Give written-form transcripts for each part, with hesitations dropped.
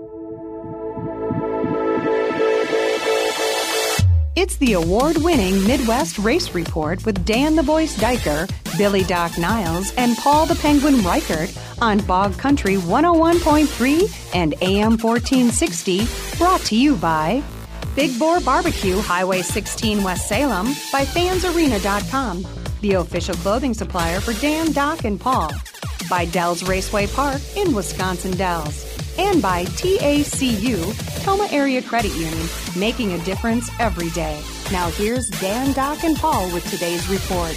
It's the award-winning Midwest Race Report with Dan the Voice Dyker, Billy Doc Niles, and Paul the Penguin Reichert on Bog Country 101.3 and AM 1460, brought to you by Big Boar Barbecue, Highway 16 West Salem, by fansarena.com, the official clothing supplier for Dan, Doc, and Paul, by Dells Raceway Park in Wisconsin Dells, and by TACU, Toma Area Credit Union, making a difference every day. Now here's Dan, Doc, and Paul with today's report.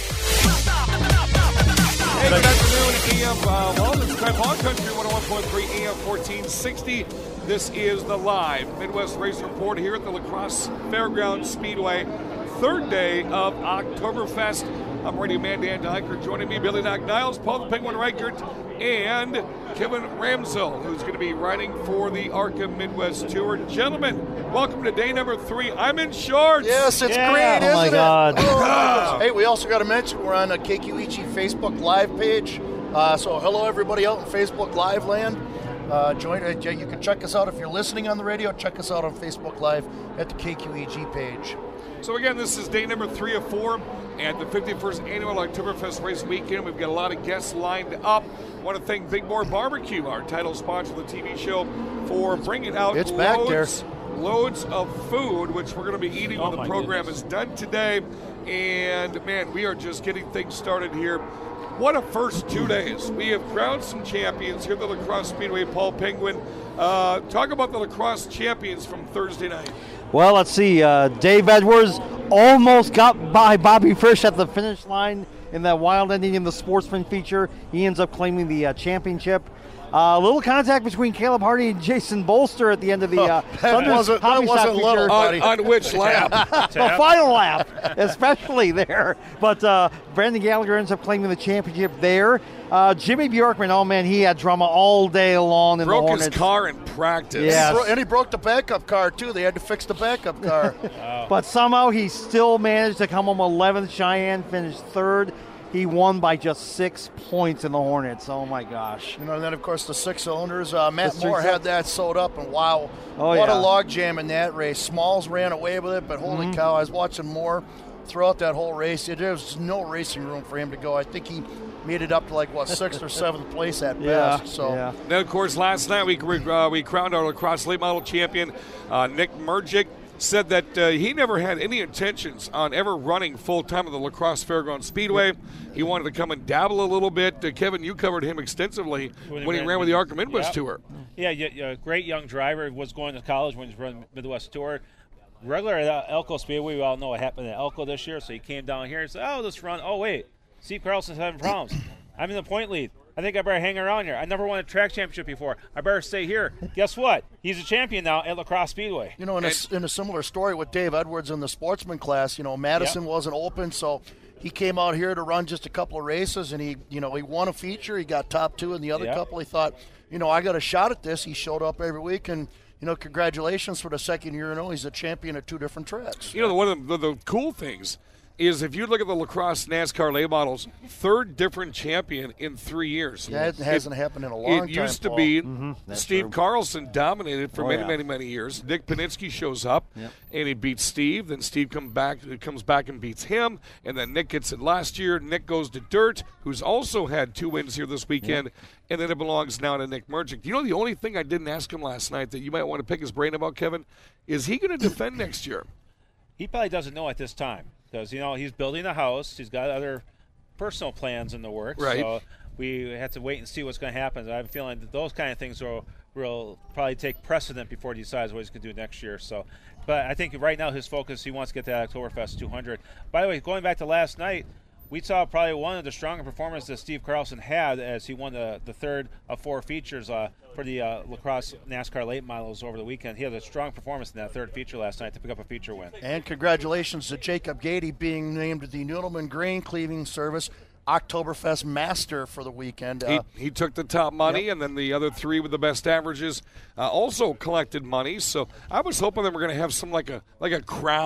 Hey, good afternoon, AM. It's time Bog Country 101.3 AM 1460. This is the live Midwest Race Report here at the La Crosse Fairgrounds Speedway. Third day of Oktoberfest. I'm radio man Dan Dyker. Joining me, Billy Doc Niles, Paul the Penguin Reichert, and Kevin Ramsell, who's going to be riding for the ARCA Midwest Tour. Gentlemen, welcome to day number 3. I'm in shorts. Yes, it's great, isn't it? Oh, my God. Oh. Hey, we also got to mention we're on the KQEG Facebook Live page. So hello, everybody out in Facebook Live land. You can check us out if you're listening on the radio. Check us out on Facebook Live at the KQEG page. So again, this is day number 3 of 4 at the 51st Annual Oktoberfest Race Weekend. We've got a lot of guests lined up. I want to thank Big Boar Barbecue, our title sponsor of the TV show, for bringing out loads of food, which we're going to be eating when the program is done today. And, man, we are just getting things started here. What a first 2 days. We have crowned some champions here at the La Crosse Speedway. Paul Penguin, talk about the La Crosse champions from Thursday night. Well, let's see. Dave Edwards almost got by Bobby Fish at the finish line in that wild ending in the Sportsman feature. He ends up claiming the championship. A little contact between Caleb Hardy and Jason Bolster at the end of the that wasn't little, buddy. On which lap? The final lap, especially there. But Brandon Gallagher ends up claiming the championship there. Jimmy Bjorkman, oh man, he had drama all day long in the Hornets. Broke his car in practice. Yes. And he broke the backup car, too. They had to fix the backup car. But somehow he still managed to come home 11th. Cheyenne finished 3rd. He won by just 6 points in the Hornets. Oh, my gosh. And then, of course, the 6 cylinders. Matt Moore had that sewed up, and wow, a log jam in that race. Smalls ran away with it, but holy cow, I was watching Moore throughout that whole race. There was no racing room for him to go. I think he made it up to 6th or 7th place at best. So. Then, of course, last night we crowned our La Crosse late model champion, Nick Mergic. Said that he never had any intentions on ever running full-time at the La Crosse Fairgrounds Speedway. He wanted to come and dabble a little bit. Kevin, you covered him extensively when he ran with the ARCA Midwest Tour. Yeah, great young driver. Was going to college when he was running the Midwest Tour. Regular at Elko Speedway, we all know what happened at Elko this year, so he came down here and said, let's run. Oh, wait, Steve Carlson's having problems. I'm in the point lead. I think I better hang around here. I never won a track championship before. I better stay here. Guess what? He's a champion now at La Crosse Speedway. In a similar story with Dave Edwards in the sportsman class, Madison wasn't open, so he came out here to run just a couple of races, and he won a feature. He got top 2 in the other couple. He thought, I got a shot at this. He showed up every week, and congratulations for the second year in a row. He's a champion at 2 different tracks. One of the cool things is if you look at the La Crosse NASCAR late models, 3rd different champion in 3 years. Yeah, it hasn't happened in a long time. It used to be Steve Carlson dominated for many years. Nick Panitsky shows up, and he beats Steve. Then Steve comes back and beats him, and then Nick gets it last year. Nick goes to Dirt, who's also had 2 wins here this weekend, and then it belongs now to Nick Mergic. The only thing I didn't ask him last night that you might want to pick his brain about, Kevin, is he going to defend next year? He probably doesn't know at this time. Because, he's building a house. He's got other personal plans in the works. Right. So we have to wait and see what's going to happen. I have a feeling that those kind of things will probably take precedent before he decides what he's going to do next year. So, but I think right now his focus, he wants to get that Oktoberfest 200. By the way, going back to last night, we saw probably one of the stronger performances that Steve Carlson had as he won the 3rd of 4 features for the La Crosse NASCAR late models over the weekend. He had a strong performance in that 3rd feature last night to pick up a feature win. And congratulations to Jacob Gady being named the Noodleman Grain Cleaving Service Oktoberfest Master for the weekend. He took the top money, and then the other 3 with the best averages also collected money. So I was hoping that we're going to have some like a crown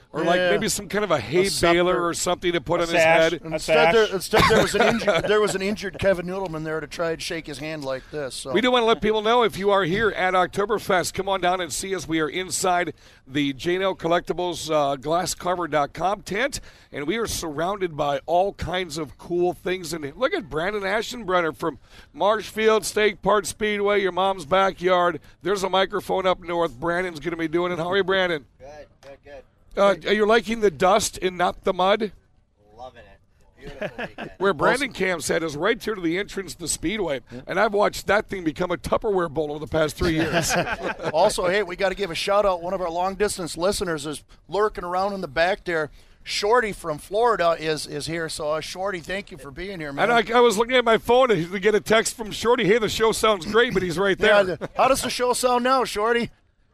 or like maybe some kind of a hay baler or something to put on his sash. head. Instead, there was an injured Kevin Noodleman there to try and shake his hand like this. So. We do want to let people know, if you are here at Oktoberfest, come on down and see us. We are inside the J&L Collectibles glasscover.com tent, and we are surrounded by all kinds of cool things. And look at Brandon Ashenbrenner from Marshfield State Park Speedway, your mom's backyard. There's a microphone up north. Brandon's going to be doing it. How are you, Brandon? Good. Are you liking the dust and not the mud? Loving it. Beautiful weekend. Where Brandon camps at is right here to the entrance to the Speedway, and I've watched that thing become a Tupperware bowl over the past 3 years. Also, hey, we got to give a shout-out. One of our long-distance listeners is lurking around in the back there. Shorty from Florida is here. So, Shorty, thank you for being here, man. And I was looking at my phone to get a text from Shorty. Hey, the show sounds great, but he's right there. Yeah, how does the show sound now, Shorty?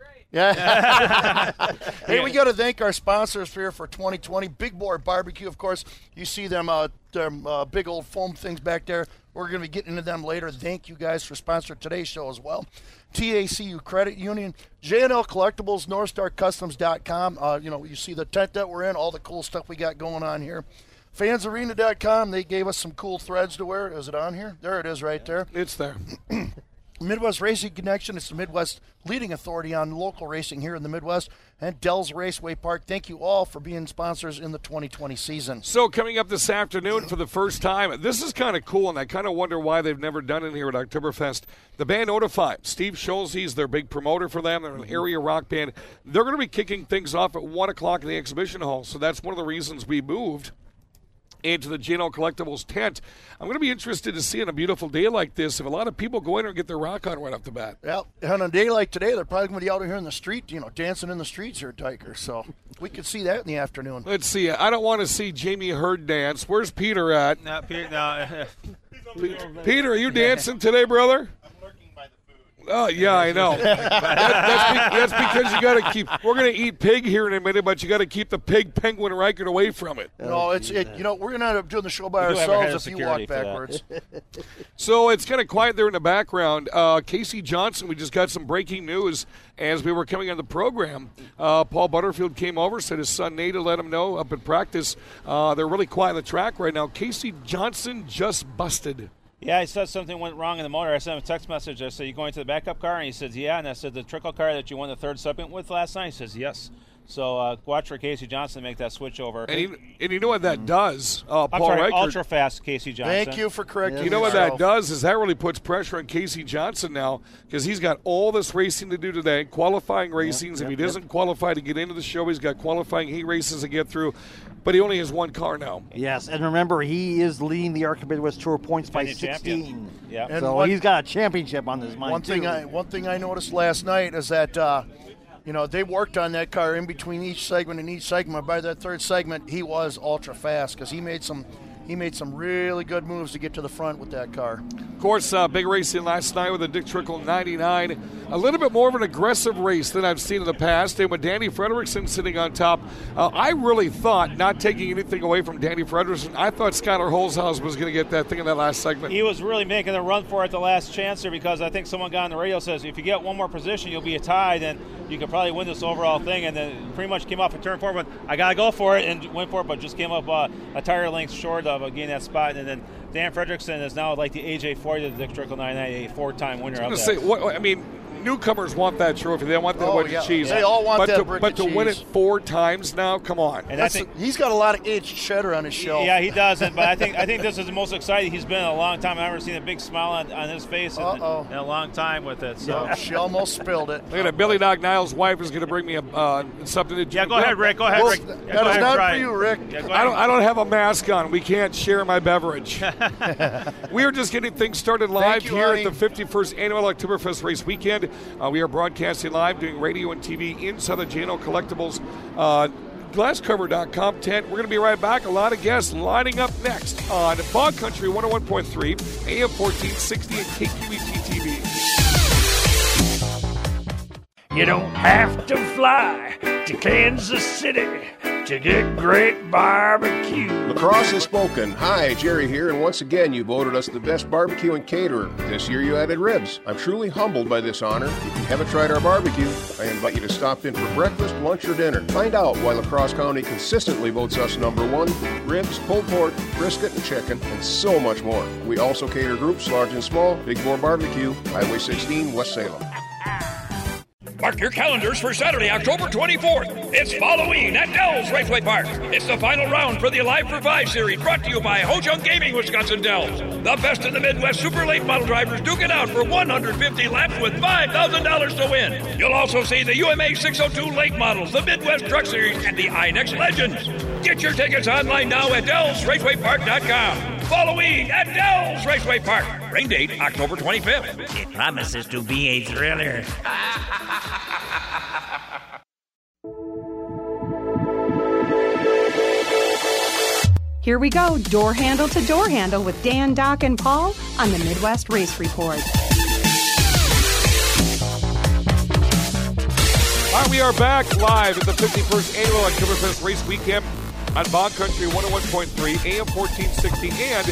Yeah. Hey, we got to thank our sponsors here for 2020. Big Boy Barbecue, of course. You see them big old foam things back there. We're going to be getting into them later. Thank you guys for sponsoring today's show as well. TACU Credit Union, J&L Collectibles, NorthstarCustoms.com. You see the tent that we're in, all the cool stuff we got going on here. Fansarena.com, they gave us some cool threads to wear. Is it on here? There it is right there. It's there. Midwest Racing Connection, it's the Midwest leading authority on local racing here in the Midwest, and Dells Raceway Park. Thank you all for being sponsors in the 2020 season. So coming up this afternoon for the first time, this is kind of cool, and I kind of wonder why they've never done it here at Oktoberfest. The band Notify, Steve Scholze's their big promoter for them. They're an area rock band. They're going to be kicking things off at 1 o'clock in the exhibition hall, so that's one of the reasons we moved into the J&L Collectibles tent. I'm going to be interested to see on a beautiful day like this if a lot of people go in there and get their rock on right off the bat. Well, on a day like today, they're probably going to be out here in the street, dancing in the streets here at Diker. So we could see that in the afternoon. Let's see. I don't want to see Jamie Hurd dance. Where's Peter at? No, Peter, no. Peter, are you dancing today, brother? Oh, yeah, I know. That's because you got to keep – we're going to eat pig here in a minute, but you got to keep the pig Penguin Reichert away from it. No, we're going to end up doing the show by ourselves if you walk backwards. So it's kind of quiet there in the background. Casey Johnson, we just got some breaking news as we were coming on the program. Paul Butterfield came over, said his son Nate let him know up at practice. They're really quiet on the track right now. Casey Johnson just busted. Yeah, he said something went wrong in the motor. I sent him a text message. I said, "You going to the backup car?" And he says, "Yeah." And I said, "The trickle car that you won the third segment with last night?" He says, "Yes." So watch for Casey Johnson to make that switch over. And you know what that does, Paul Reichert? Ultra fast Casey Johnson. Thank you for correcting. You know what that does is that really puts pressure on Casey Johnson now because he's got all this racing to do today, qualifying racings. If he doesn't qualify to get into the show, he's got qualifying heat races to get through. But he only has one car now. Yes, and remember, he is leading the Arc Midwest Tour points by 16. Yeah, so he's got a championship on his mind. One thing I noticed last night is that they worked on that car in between each segment and each segment. By that third segment, he was ultra fast because he made some really good moves to get to the front with that car. Of course, big racing last night with a Dick Trickle 99. A little bit more of an aggressive race than I've seen in the past. And with Danny Fredrickson sitting on top, I really thought, not taking anything away from Danny Fredrickson, I thought Skylar Holzhaus was going to get that thing in that last segment. He was really making a run for it the last chance there because I think someone got on the radio says, if you get one more position, you'll be a tie, then you could probably win this overall thing. And then pretty much came off a turn 4, but I got to go for it and went for it, but just came up a tire length short of getting that spot. And then Dan Fredrickson is now like the AJ40 of the Dick Trickle 99, a 4-time winner. I was going to say, newcomers want that trophy. They want that brick of cheese. They all want that brick of cheese. But to win it 4 times now, come on. And I think he's got a lot of aged cheddar on his shelf. Yeah, he does. But I think this is the most excited he's been in a long time. I've never seen a big smile on his face in a long time with it. So she almost spilled it. Look at that. Billy Doc Niles' wife is going to bring me something to drink. Yeah, go ahead, Rick. Go ahead, Rick. That is not for you, Rick. Yeah, I don't have a mask on. We can't share my beverage. We are just getting things started live here at the 51st Annual Oktoberfest Race Weekend. We are broadcasting live, doing radio and TV inside the J&L Collectibles glasscover.com tent. We're going to be right back. A lot of guests lining up next on Bog Country 101.3, AM 1460, and KQET TV. You don't have to fly to Kansas City to get great barbecue. Lacrosse has spoken. Hi, Jerry here, and once again you voted us the best barbecue and caterer. This year you added ribs. I'm truly humbled by this honor. If you haven't tried our barbecue, I invite you to stop in for breakfast, lunch, or dinner. Find out why La Crosse County consistently votes us number one. Ribs, pulled pork, brisket, and chicken, and so much more. We also cater groups large and small. Big Boar Barbecue, Highway 16, West Salem. Mark your calendars for Saturday, October 24th. It's Halloween at Dells Raceway Park. It's the final round for the Alive for 5 series, brought to you by Ho-Chunk Gaming, Wisconsin Dells. The best in the Midwest super late model drivers duke it out for 150 laps with $5,000 to win. You'll also see the UMA 602 late models, the Midwest Truck Series, and the INEX Legends. Get your tickets online now at DellsRacewayPark.com. Halloween at Dells Raceway Park. Rain date, October 25th. It promises to be a thriller. Here we go, door handle to door handle with Dan, Doc, and Paul on the Midwest Race Report. All right, we are back live at the 51st Annual Oktoberfest Race Weekend on Bog Country 101.3, AM 1460, and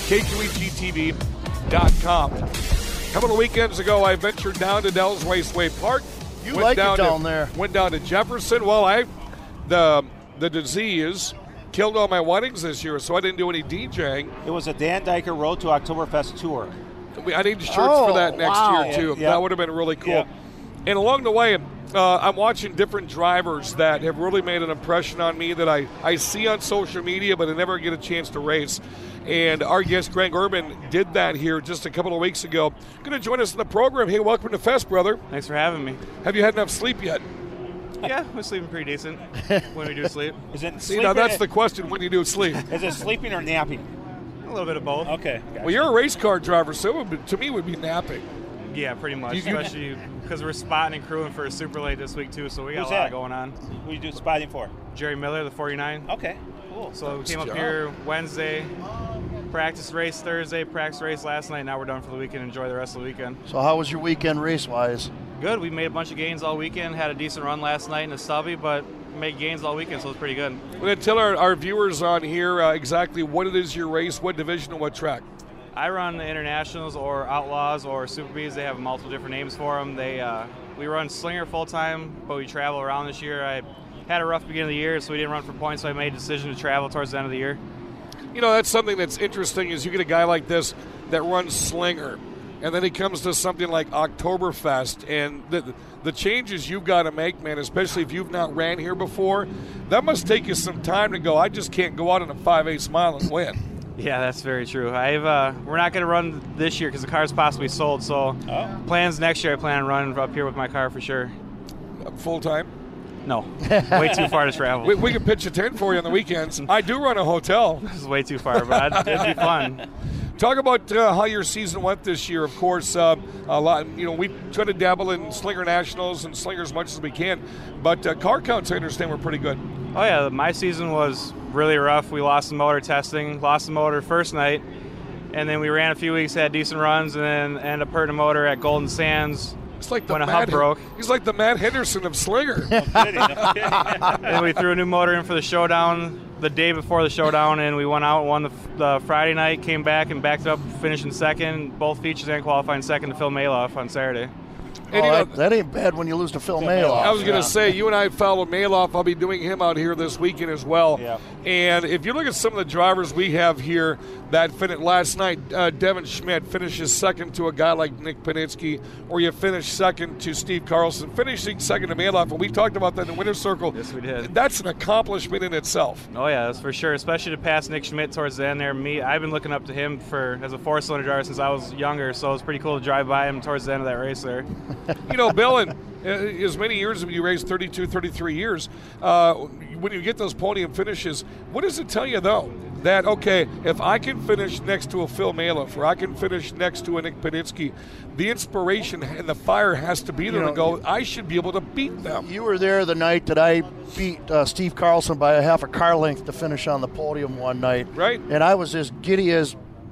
KQEGTV.com. A couple of weekends ago, I ventured down to Dells Raceway Park. You like it down there. Went down to Jefferson. Well, the disease killed all my weddings this year, so I didn't do any DJing. It was a Dan Diker Road to Oktoberfest tour. I need shirts for that next year, too. Yeah. That would have been really cool. Yeah. And along the way, I'm watching different drivers that have really made an impression on me that I see on social media, but I never get a chance to race. And our guest, Greg Urban, did that here just a couple of weeks ago. Going to join us in the program. Hey, welcome to Fest, brother. Thanks for having me. Have you had enough sleep yet? Yeah, we're sleeping pretty decent when we do sleep. Is it See, now that's the question, when you do sleep. Is it sleeping or napping? A little bit of both. Okay. Gotcha. Well, you're a race car driver, so to me it would be napping. Yeah, pretty much, especially because we're spotting and crewing for a super late this week, too, so we got a lot going on. Who you do spotting for? Jerry Miller, the 49. Okay, cool. So we came up here Wednesday, practice race Thursday, practice race last night. Now we're done for the weekend. Enjoy the rest of the weekend. So how was your weekend race-wise? Good. We made a bunch of gains all weekend. Had a decent run last night in a subby, but made gains all weekend, so it's pretty good. We're going to tell our viewers on here exactly what it is your race, what division, and what track. I run the Internationals or Outlaws or Super Bees. They have multiple different names for them. We run Slinger full-time, but we travel around this year. I had a rough beginning of the year, so we didn't run for points, so I made a decision to travel towards the end of the year. You know, that's something that's interesting is you get a guy like this that runs Slinger, and then he comes to something like Oktoberfest, and the changes you've got to make, man, especially if you've not ran here before, that must take you some time to go, I just can't go out on a 5/8 mile and win. Yeah, that's very true. We're not going to run this year because the car's possibly sold, so plans next year I plan on running up here with my car for sure. Full-time? No, way too far to travel. We can pitch a tent for you on the weekends. I do run a hotel. This is way too far, but it'd be fun. Talk about how your season went this year. Of course, a lot. You know, we try to dabble in Slinger Nationals and Slinger as much as we can, but car counts, I understand, were pretty good. Oh yeah, my season was really rough. We lost the motor testing, lost the motor first night, and then we ran a few weeks, had decent runs, and then ended up hurting a motor at Golden Sands. It's like when a hub broke. He's like the Matt Henderson of Slinger. No kidding. And we threw a new motor in for the showdown the day before the showdown, and we went out and won the Friday night, came back and backed up, finishing second, both features and qualifying second to Phil Maloff on Saturday. And that ain't bad when you lose to Phil Maloff. I was going to say, you and I followed Maloff. I'll be doing him out here this weekend as well. Yeah. And if you look at some of the drivers we have here that finished last night, Devin Schmidt finishes second to a guy like Nick Panitsky, or you finish second to Steve Carlson, finishing second to Maloff. And we talked about that in the winner's circle. Yes, we did. That's an accomplishment in itself. Oh, yeah, that's for sure, especially to pass Nick Schmidt towards the end there. I've been looking up to him as a four-cylinder driver since I was younger, so it was pretty cool to drive by him towards the end of that race there. You know, Bill, and as many years as you raced, 32, 33 years, when you get those podium finishes, what does it tell you, though? That, okay, if I can finish next to a Phil Maloff or I can finish next to a Nick Panitsky, the inspiration and the fire has to be there to go, I should be able to beat them. You were there the night that I beat Steve Carlson by a half a car length to finish on the podium one night. Right. And I was as giddy as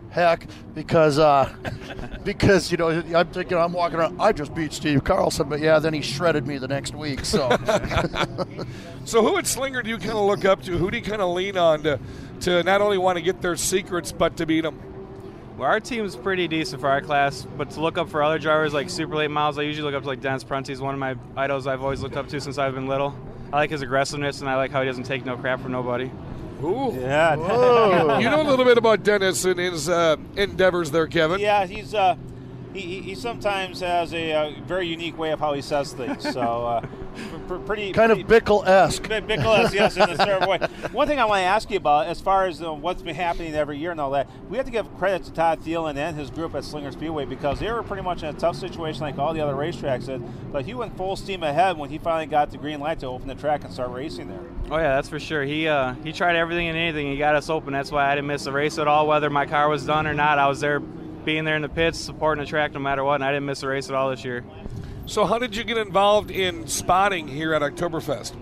heck because you know, I'm thinking I'm walking around, I just beat Steve Carlson, but yeah, then he shredded me the next week. So, so who at Slinger do you kind of look up to? Who do you kind of lean on to not only want to get their secrets but to beat them? Well, our team's pretty decent for our class, but to look up for other drivers like super late models, I usually look up to like Dennis Prunty. He's one of my idols I've always looked up to since I've been little. I like his aggressiveness, and I like how he doesn't take no crap from nobody. Ooh. Yeah. You know a little bit about Dennis and his endeavors there, Kevin. Yeah, he's he sometimes has a very unique way of how he says things. So pretty kind of Bickle-esque. Bickle-esque, yes, in a certain way. One thing I want to ask you about, as far as what's been happening every year and all that, we have to give credit to Todd Thielen and his group at Slinger Speedway because they were pretty much in a tough situation like all the other racetracks did. But he went full steam ahead when he finally got the green light to open the track and start racing there. Oh yeah, that's for sure. He tried everything and anything. He got us open. That's why I didn't miss a race at all, whether my car was done or not. I was there, being there in the pits, supporting the track no matter what, and I didn't miss a race at all this year. So how did you get involved in spotting here at Oktoberfest?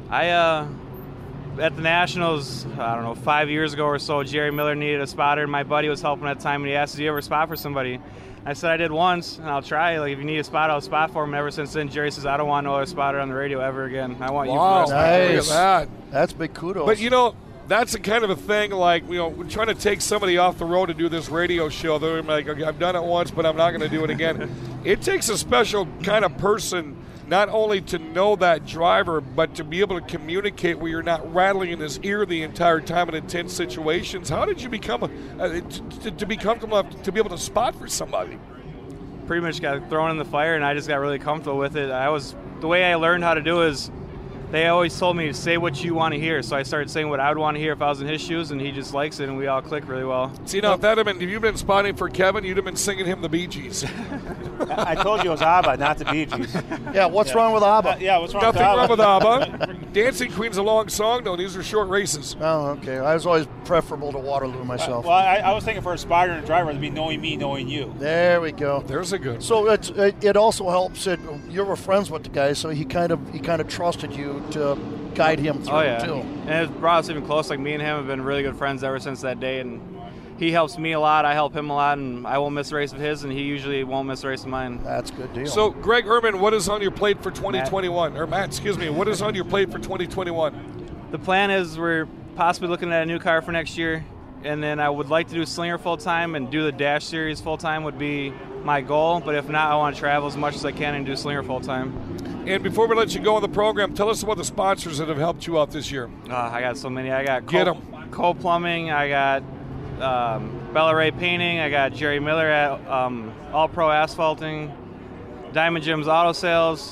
At the Nationals, I don't know, 5 years ago or so, Jerry Miller needed a spotter, and my buddy was helping at the time, and he asked, do you ever spot for somebody? I said I did once, and I'll try. Like, if you need a spot, I'll spot for him. And ever since then, Jerry says, I don't want no other spotter on the radio ever again. I want you for the rest of my career. Nice. Look at that. That's big kudos. But, you know, that's the kind of a thing, like, you know, we're trying to take somebody off the road to do this radio show. They're like, okay, I've done it once, but I'm not going to do it again. It takes a special kind of person not only to know that driver, but to be able to communicate where you're not rattling in his ear the entire time in intense situations. How did you become to be comfortable enough to be able to spot for somebody? Pretty much got thrown in the fire, and I just got really comfortable with it. The way I learned how to do is, they always told me to say what you want to hear, so I started saying what I would want to hear if I was in his shoes, and he just likes it, and we all click really well. See, now, if you've been spotting for Kevin, you'd have been singing him the Bee Gees. I told you it was ABBA, not the Bee Gees. Yeah, what's wrong with ABBA? What's wrong Nothing with ABBA? wrong with ABBA. Dancing Queen's a long song, though. These are short races. Oh, okay. I was always preferable to Waterloo myself. I was thinking for a spotter and a driver, it'd be knowing me, knowing you. There we go. There's a good one. So it also helps that you were friends with the guy, so he kind of trusted you to guide him through too. And it brought us even close. Like, me and him have been really good friends ever since that day, and he helps me a lot, I help him a lot, and I won't miss a race of his, and he usually won't miss a race of mine. That's a good deal. So, Greg Erman, what is on your plate for 2021? Matt, excuse me, what is on your plate for 2021? The plan is we're possibly looking at a new car for next year, and then I would like to do Slinger full-time, and do the Dash Series full-time would be my goal, but if not, I want to travel as much as I can and do Slinger full-time. And before we let you go on the program, tell us about the sponsors that have helped you out this year. I got so many. I got Cole Plumbing, I got Bella Ray Painting, I got Jerry Miller at All Pro Asphalting, Diamond Jim's Auto Sales.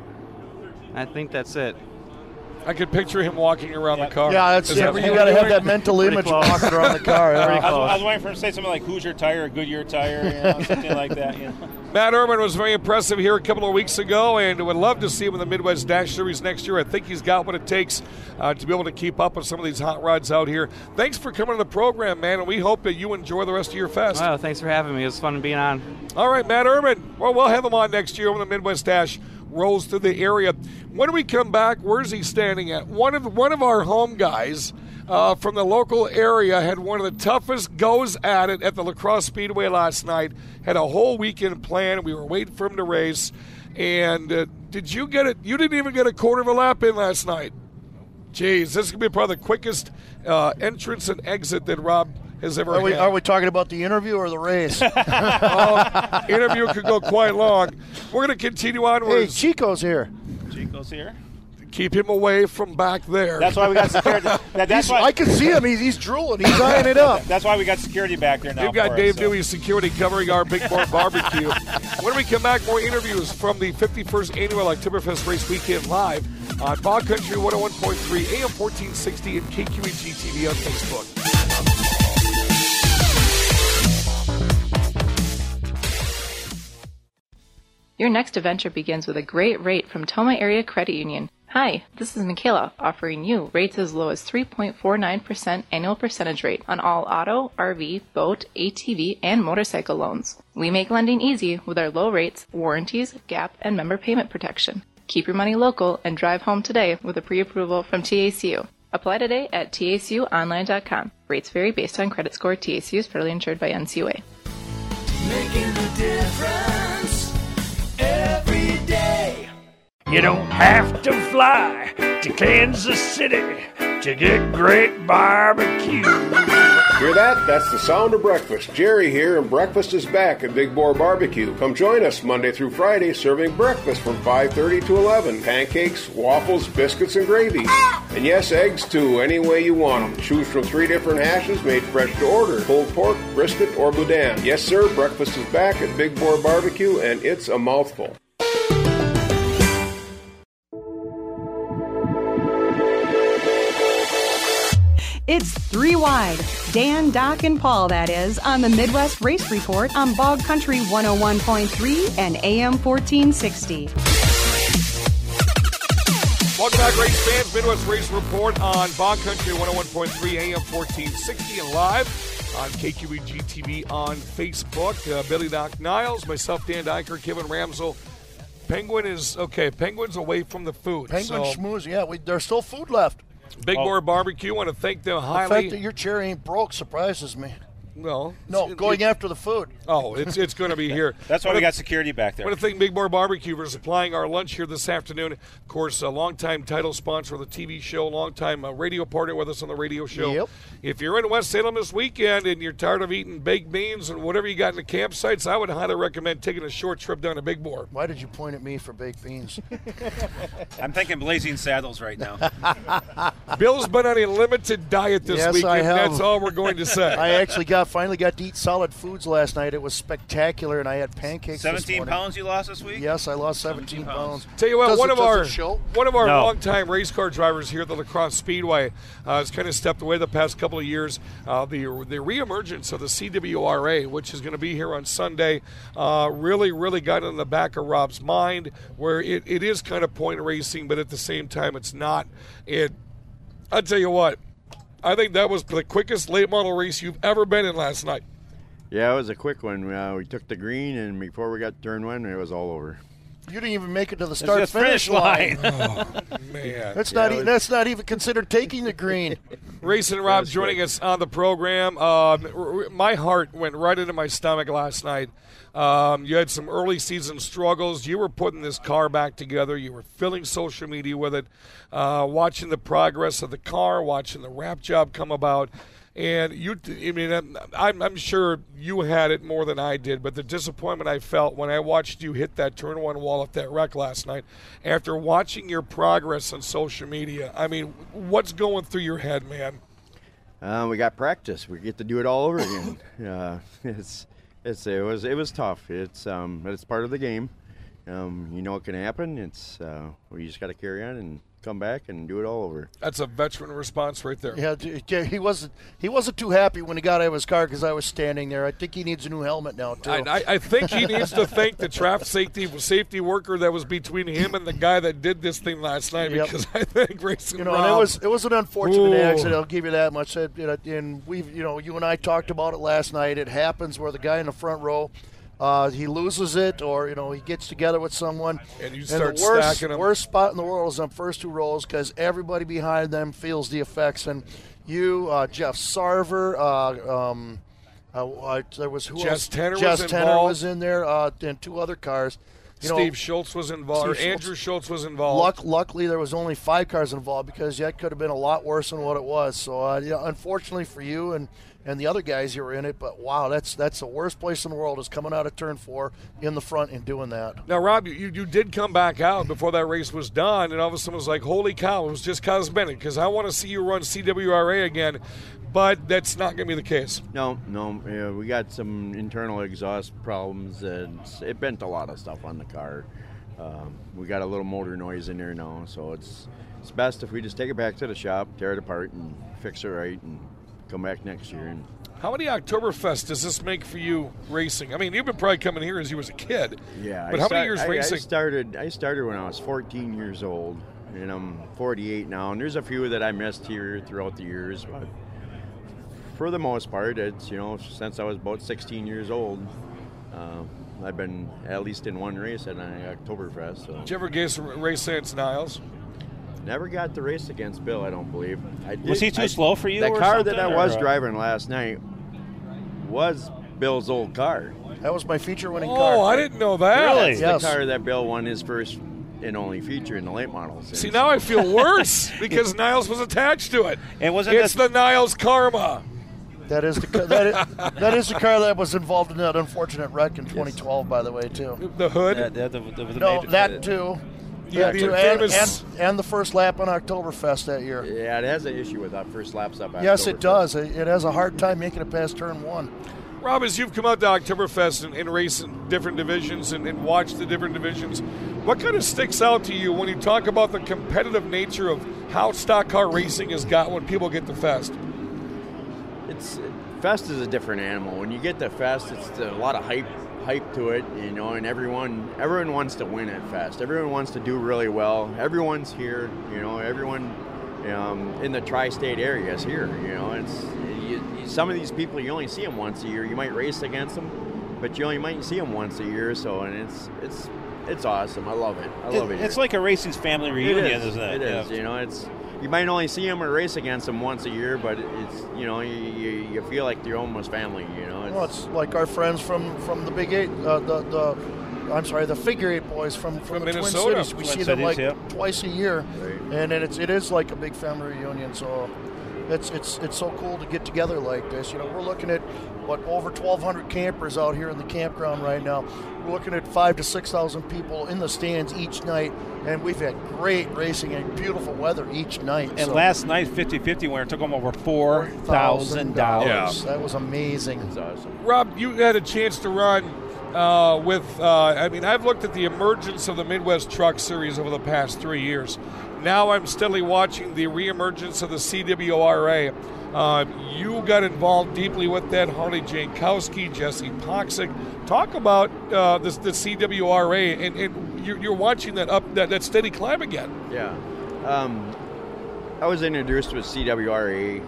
I think that's it. I could picture him walking around the car. Yeah, that's you got to have that mental image walking around the car. Yeah. I was waiting for him to say something like Hoosier Tire, Goodyear Tire, something like that. Matt Erman was very impressive here a couple of weeks ago, and would love to see him in the Midwest Dash Series next year. I think he's got what it takes to be able to keep up with some of these hot rods out here. Thanks for coming to the program, man, and we hope that you enjoy the rest of your fest. Well, thanks for having me. It was fun being on. All right, Matt Erman. Well, we'll have him on next year when the Midwest Dash rolls through the area. When we come back, where's he standing at? One of our home guys from the local area had one of the toughest goes at it at the La Crosse Speedway last night. Had a whole weekend planned. We were waiting for him to race. And did you get it? You didn't even get a quarter of a lap in last night. Jeez, this is going to be probably the quickest entrance and exit that Rob has ever had. Are we talking about the interview or the race? Interview could go quite long. We're going to continue onwards. Hey, Chico's here. Chico's here. Keep him away from back there. That's why we got security. I can see him. He's drooling. He's eyeing it up. That's why we got security back there now. We've got Dave Dewey's security covering our Big Board Barbecue. When we come back, more interviews from the 51st Annual Oktoberfest Race Weekend live on Bog Country 101.3 AM 1460 and KQEG TV on Facebook. Your next adventure begins with a great rate from Toma Area Credit Union. Hi, this is Michaela, offering you rates as low as 3.49% annual percentage rate on all auto, RV, boat, ATV, and motorcycle loans. We make lending easy with our low rates, warranties, gap, and member payment protection. Keep your money local and drive home today with a pre-approval from TACU. Apply today at tsuonline.com. Rates vary based on credit score. TSU is federally insured by NCUA. Making a difference every day. You don't have to fly to Kansas City to get great barbecue. Hear that? That's the sound of breakfast. Jerry here, and breakfast is back at Big Boar Barbecue. Come join us Monday through Friday, serving breakfast from 5:30 to 11. Pancakes, waffles, biscuits, and gravy. And yes, eggs too, any way you want them. Choose from 3 different hashes made fresh to order. Pulled pork, brisket, or boudin. Yes, sir, breakfast is back at Big Boar Barbecue, and it's a mouthful. It's 3 Wide. Dan, Doc, and Paul, that is, on the Midwest Race Report on Bog Country 101.3 and AM 1460. Welcome back, race fans. Midwest Race Report on Bog Country 101.3 AM 1460 and live on KQEG TV on Facebook. Billy Doc Niles, myself, Dan Diker, Kevin Ramsel. Penguin is, okay, Penguin's away from the food. Penguin schmooze, yeah, there's still food left. Big Boar Barbecue, want to thank them highly. The fact that your chair ain't broke surprises me. Well, no, going after the food. Oh, it's going to be here. That's why we got security back there. I want to thank Big Boar Barbecue for supplying our lunch here this afternoon. Of course, a longtime title sponsor of the TV show, longtime radio partner with us on the radio show. Yep. If you're in West Salem this weekend and you're tired of eating baked beans and whatever you got in the campsites, I would highly recommend taking a short trip down to Big Boar. Why did you point at me for baked beans? I'm thinking Blazing Saddles right now. Bill's been on a limited diet this Yes, weekend. I have. That's all we're going to say. I actually finally got to eat solid foods last night. It was spectacular, and I had pancakes 17 this pounds you lost this week? Yes, I lost 17 pounds. Tell you what, one of our No. longtime race car drivers here at the La Crosse Speedway has kind of stepped away the past couple of years. The reemergence of the CWRA, which is going to be here on Sunday, really got in the back of Rob's mind, where it is kind of point racing, but at the same time it's not. I'll tell you what, I think that was the quickest late model race you've ever been in last night. Yeah, it was a quick one. We took the green, and before we got turn 1, it was all over. You didn't even make it to the start-finish line. Oh, man. That's not even considered taking the green. Racing Rob joining us on the program. My heart went right into my stomach last night. You had some early season struggles. You were putting this car back together. You were filling social media with it, watching the progress of the car, watching the wrap job come about. And I'm sure you had it more than I did, but the disappointment I felt when I watched you hit that turn 1 wall at that wreck last night, after watching your progress on social media, I mean, what's going through your head, man? We got practice. We get to do it all over again. It was tough. But it's part of the game. You know it can happen. We just got to carry on and come back and do it all over. That's a veteran response right there. Yeah, he wasn't too happy when he got out of his car because I was standing there. I think he needs a new helmet now too. I think he needs to thank the traffic safety worker that was between him and the guy that did this thing last night, because I think racing. Rob, it was an unfortunate accident. I'll give you that much. And you and I talked about it last night. It happens where the guy in the front row. He loses it, or he gets together with someone, and you start stacking them. The worst spot in the world is on first 2 rows because everybody behind them feels the effects. And you, Jeff Sarver, there was who Jess else? Tenner Jess was Tenner involved. was in there, and 2 other cars. Steve Schultz was involved. Andrew Schultz was involved. Luckily, there was only 5 cars involved because that could have been a lot worse than what it was. So, unfortunately for you and the other guys who were in it, but wow, that's the worst place in the world is coming out of turn 4 in the front and doing that. Now, Rob, you did come back out before that race was done, and all of a sudden was like, holy cow, it was just cosmetic because I want to see you run CWRA again, but that's not going to be the case. No, we got some internal exhaust problems, and it bent a lot of stuff on the car. We got a little motor noise in there now, so it's best if we just take it back to the shop, tear it apart, and fix it right, and come back next year. And how many Oktoberfest does this make for you racing? I mean, you've been probably coming here as you was a kid. Yeah. But how many years racing? I started when I was 14 years old, and I'm 48 now. And there's a few that I missed here throughout the years, but for the most part, it's since I was about 16 years old. I've been at least in one race at an Oktoberfest. So. Did you ever race St. Niles? Never got to race against Bill, I don't believe. Was he too slow for you? The or car something, that I or? was driving last night was Bill's old car. That was my feature-winning car. Oh, I didn't know that. Really? That's the car that Bill won his first and only feature in the late models. See, now I feel worse because Niles was attached to it. And wasn't it's the Niles Karma. That is the that is the car that was involved in that unfortunate wreck in 2012, by the way, too. The hood? No, that too. Yeah, too. And the first lap on Oktoberfest that year. Yeah, it has an issue with that first laps up. Yes, it does. It has a hard time making it past turn 1. Rob, as you've come out to Oktoberfest and race in different divisions and watched the different divisions, what kind of sticks out to you when you talk about the competitive nature of how stock car racing has got when people get to Fest? Fest is a different animal. When you get to Fest, it's a lot of hype to it, and everyone wants to win at Fest. Everyone wants to do really well. Everyone's here, everyone in the tri-state area is here. Some of these people, you only see them once a year. You might race against them, but you only might see them once a year. So, and it's awesome. I love it. It's like a racing's family reunion, isn't it? It is. You might only see them or race against them once a year, but it's you feel like you're almost family. It's like our friends from the Big Eight, the Figure Eight boys from the Minnesota. Twin Cities. We see them like twice a year, and it is like a big family reunion. So it's so cool to get together like this. We're looking at over 1,200 campers out here in the campground right now. We're looking at 5,000 to 6,000 people in the stands each night, and we've had great racing and beautiful weather each night. And last night, 50-50 winner took home over $4,000. Yeah. That was amazing. That's awesome. Rob, you had a chance to run I've looked at the emergence of the Midwest Truck Series over the past 3 years. Now I'm steadily watching the reemergence of the CWRA. You got involved deeply with that. Harley Jankowski, Jesse Poxick. Talk about the CWRA, and you're watching that steady climb again. Yeah. I was introduced with CWRA.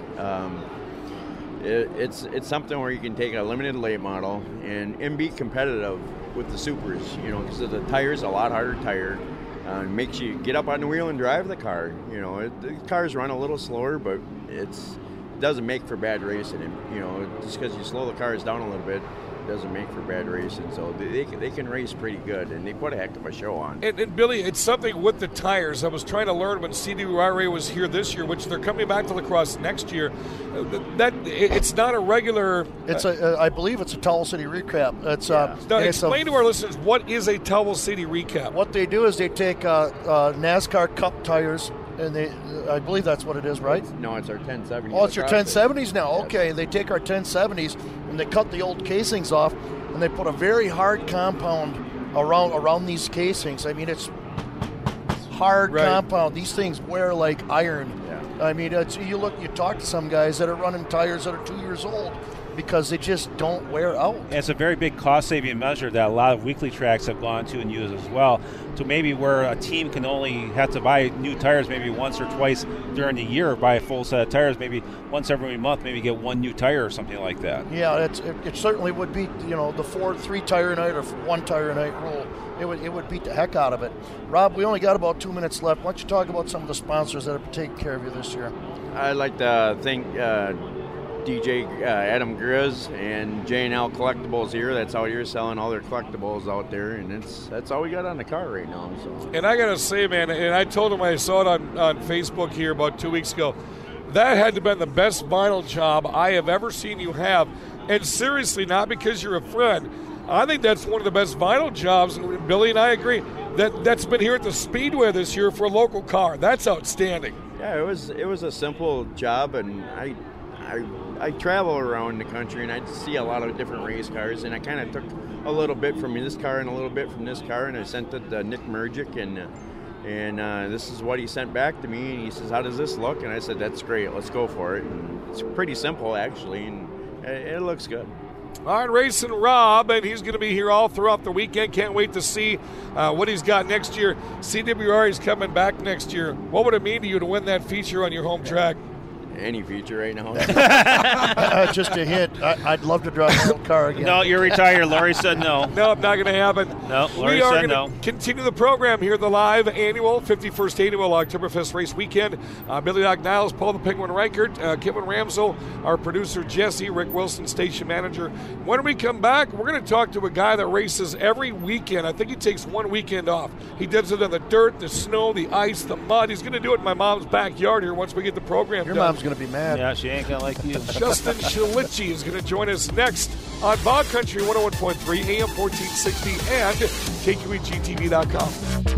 It's something where you can take a limited late model and be competitive with the supers, because the tire's a lot harder tire. It makes you get up on the wheel and drive the car. The cars run a little slower, but it doesn't make for bad racing. And, just because you slow the cars down a little bit, doesn't make for bad racing. So they can race pretty good, and they put a heck of a show on. And Billy, it's something with the tires. I was trying to learn when CWRA was here this year, which they're coming back to La Crosse next year. That it's not a regular. I believe it's a Towel City recap. Now explain to our listeners, what is a Towel City recap? What they do is they take NASCAR Cup tires. And I believe that's what it is, right? No, it's our 1070s. Oh, it's your 1070s now. Okay, they take our 1070s and they cut the old casings off, and they put a very hard compound around these casings. I mean, it's hard compound. These things wear like iron. Yeah. I mean, you talk to some guys that are running tires that are 2 years old, because they just don't wear out. And it's a very big cost-saving measure that a lot of weekly tracks have gone to and used as well, to maybe where a team can only have to buy new tires maybe once or twice during the year, buy a full set of tires, maybe once every month, maybe get one new tire or something like that. Yeah, it certainly would beat the 3 tire a night or 1 tire a night rule. It would beat the heck out of it. Rob, we only got about 2 minutes left. Why don't you talk about some of the sponsors that have taken care of you this year? I'd like to thank DJ Adam Grizz and J&L Collectibles here. That's out here selling all their collectibles out there, and that's all we got on the car right now. So. And I gotta say, man, and I told him, I saw it on Facebook here about 2 weeks ago, that had to have been the best vinyl job I have ever seen you have. And seriously, not because you're a friend, I think that's one of the best vinyl jobs, and Billy and I agree, that's been here at the Speedway this year for a local car. That's outstanding. Yeah, it was a simple job, and I travel around the country, and I see a lot of different race cars, and I kind of took a little bit from this car and a little bit from this car, and I sent it to Nick Mergic, and this is what he sent back to me, and he says, how does this look? And I said, that's great, let's go for it. And it's pretty simple, actually, and it looks good. All right, Racing Rob, and he's going to be here all throughout the weekend. Can't wait to see what he's got next year. CWR is coming back next year. What would it mean to you to win that feature on your home track? any feature right now. Just a hint. I'd love to drive an old car again. No, you're retired. Lori said no. No, not going to happen. No, Lori we are said going to continue the program here, the live annual 51st annual Oktoberfest race weekend. Billy Doc Niles, Paul the Penguin Reichert, Kevin Ramsel, our producer Jesse, Rick Wilson, station manager. When we come back, we're going to talk to a guy that races every weekend. I think he takes one weekend off. He does it in the dirt, the snow, the ice, the mud. He's going to do it in my mom's backyard here once we get the program Your done. mom's going to be mad. Yeah, she ain't going to like you. Justin Shilichi is going to join us next on Bog Country 101.3 AM 1460 and KQEGTV.com.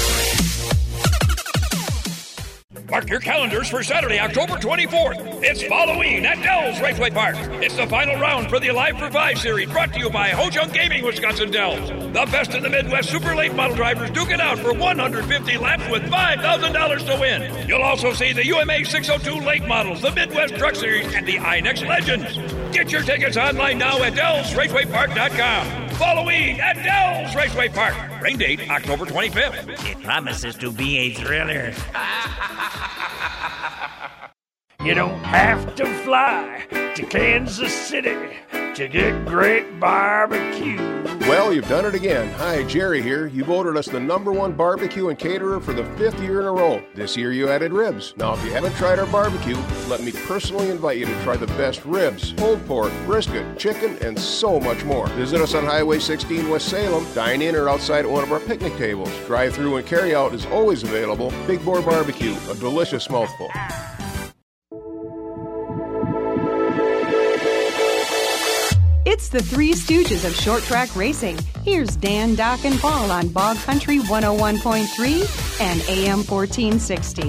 Mark your calendars for Saturday, October 24th. It's Halloween at Dells Raceway Park. It's the final round for the Alive for 5 series, brought to you by Ho-Chunk Gaming, Wisconsin Dells. The best in the Midwest super late model drivers duke it out for 150 laps with $5,000 to win. You'll also see the UMA 602 late models, the Midwest Truck Series, and the INEX Legends. Get your tickets online now at DellsRacewayPark.com. Halloween at Dells Raceway Park. Rain date, October 25th. It promises to be a thriller. You don't have to fly to Kansas City to get great barbecue. Well, you've done it again. Hi, Jerry here. You voted us the #1 barbecue and caterer for the 5th year in a row. This year you added ribs. Now, if you haven't tried our barbecue, let me personally invite you to try the best ribs, pulled pork, brisket, chicken, and so much more. Visit us on Highway 16 West Salem. Dine in or outside one of our picnic tables. Drive-through and carry-out is always available. Big Boar Barbecue, a delicious mouthful. It's the Three Stooges of short track racing. Here's Dan, Doc, and Paul on Bog Country 101.3 and AM 1460.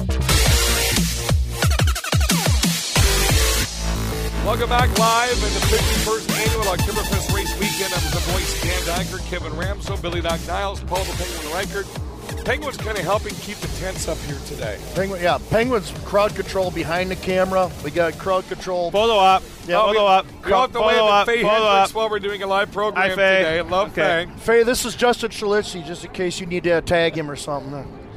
Welcome back live at the 51st annual Oktoberfest race weekend. I'm the voice Dan Diker, Kevin Ramsel, Billy Doc Niles, Paul the Penguin Reichert. Penguin's kind of helping keep the tents up here today. Penguin's crowd control behind the camera. We got crowd control. Photo op. Yeah, photo op. We don't have to wave at Faye Hendricks while we're doing a live program Hi, Faye. today. Love Okay. Faye. Faye, this is Justin Shilichi, just in case you need to tag him or something.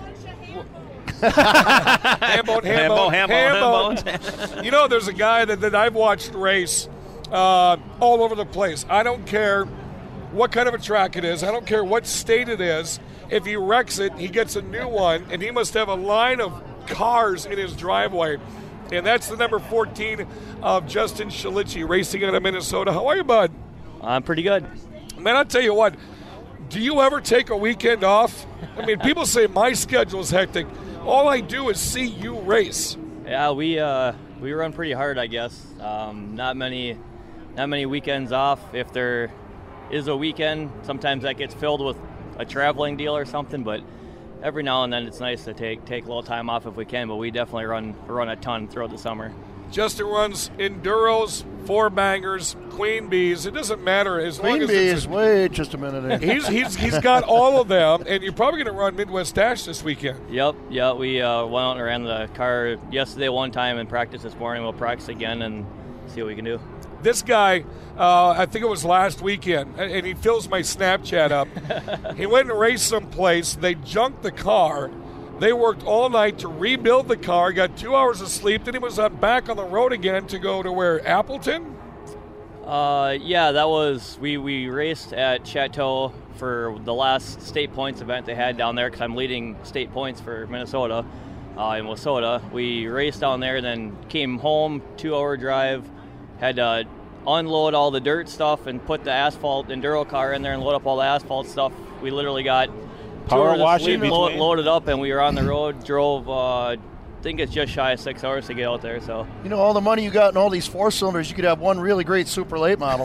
Hambo. You know, there's a guy that I've watched race all over the place. I don't care what kind of a track it is. I don't care what state it is. If he wrecks it, he gets a new one, and he must have a line of cars in his driveway. And that's the number 14 of Justin Shilichi, racing out of Minnesota. How are you, bud? I'm pretty good. Man, I'll tell you what. Do you ever take a weekend off? I mean, people say my schedule's hectic. All I do is see you race. Yeah, we run pretty hard, I guess. Not many weekends off. If there is a weekend, sometimes that gets filled with a traveling deal or something, but every now and then it's nice to take a little time off if we can, but we definitely run a ton throughout the summer. Justin runs enduros, 4-bangers, queen bees. It doesn't matter as long as bees. Wait just a minute. He's got all of them, and you're probably going to run Midwest Dash this weekend. Yep. Yeah, we went out and ran the car yesterday one time and practiced this morning. We'll practice again and see what we can do. This guy, I think it was last weekend, and he fills my Snapchat up. He went and raced someplace. They junked the car. They worked all night to rebuild the car, got 2 hours of sleep. Then he was back on the road again to go to where, Appleton? Yeah, that was, we raced at Chateau for the last state points event they had down there because I'm leading state points for Minnesota in Wissota. We raced down there, then came home, 2-hour drive, had to unload all the dirt stuff and put the asphalt enduro car in there and load up all the asphalt stuff. We literally got power washing loaded up, and we were on the road, drove I think it's just shy of 6 hours to get out there. So all the money you got in all these 4-cylinders, you could have one really great super late model.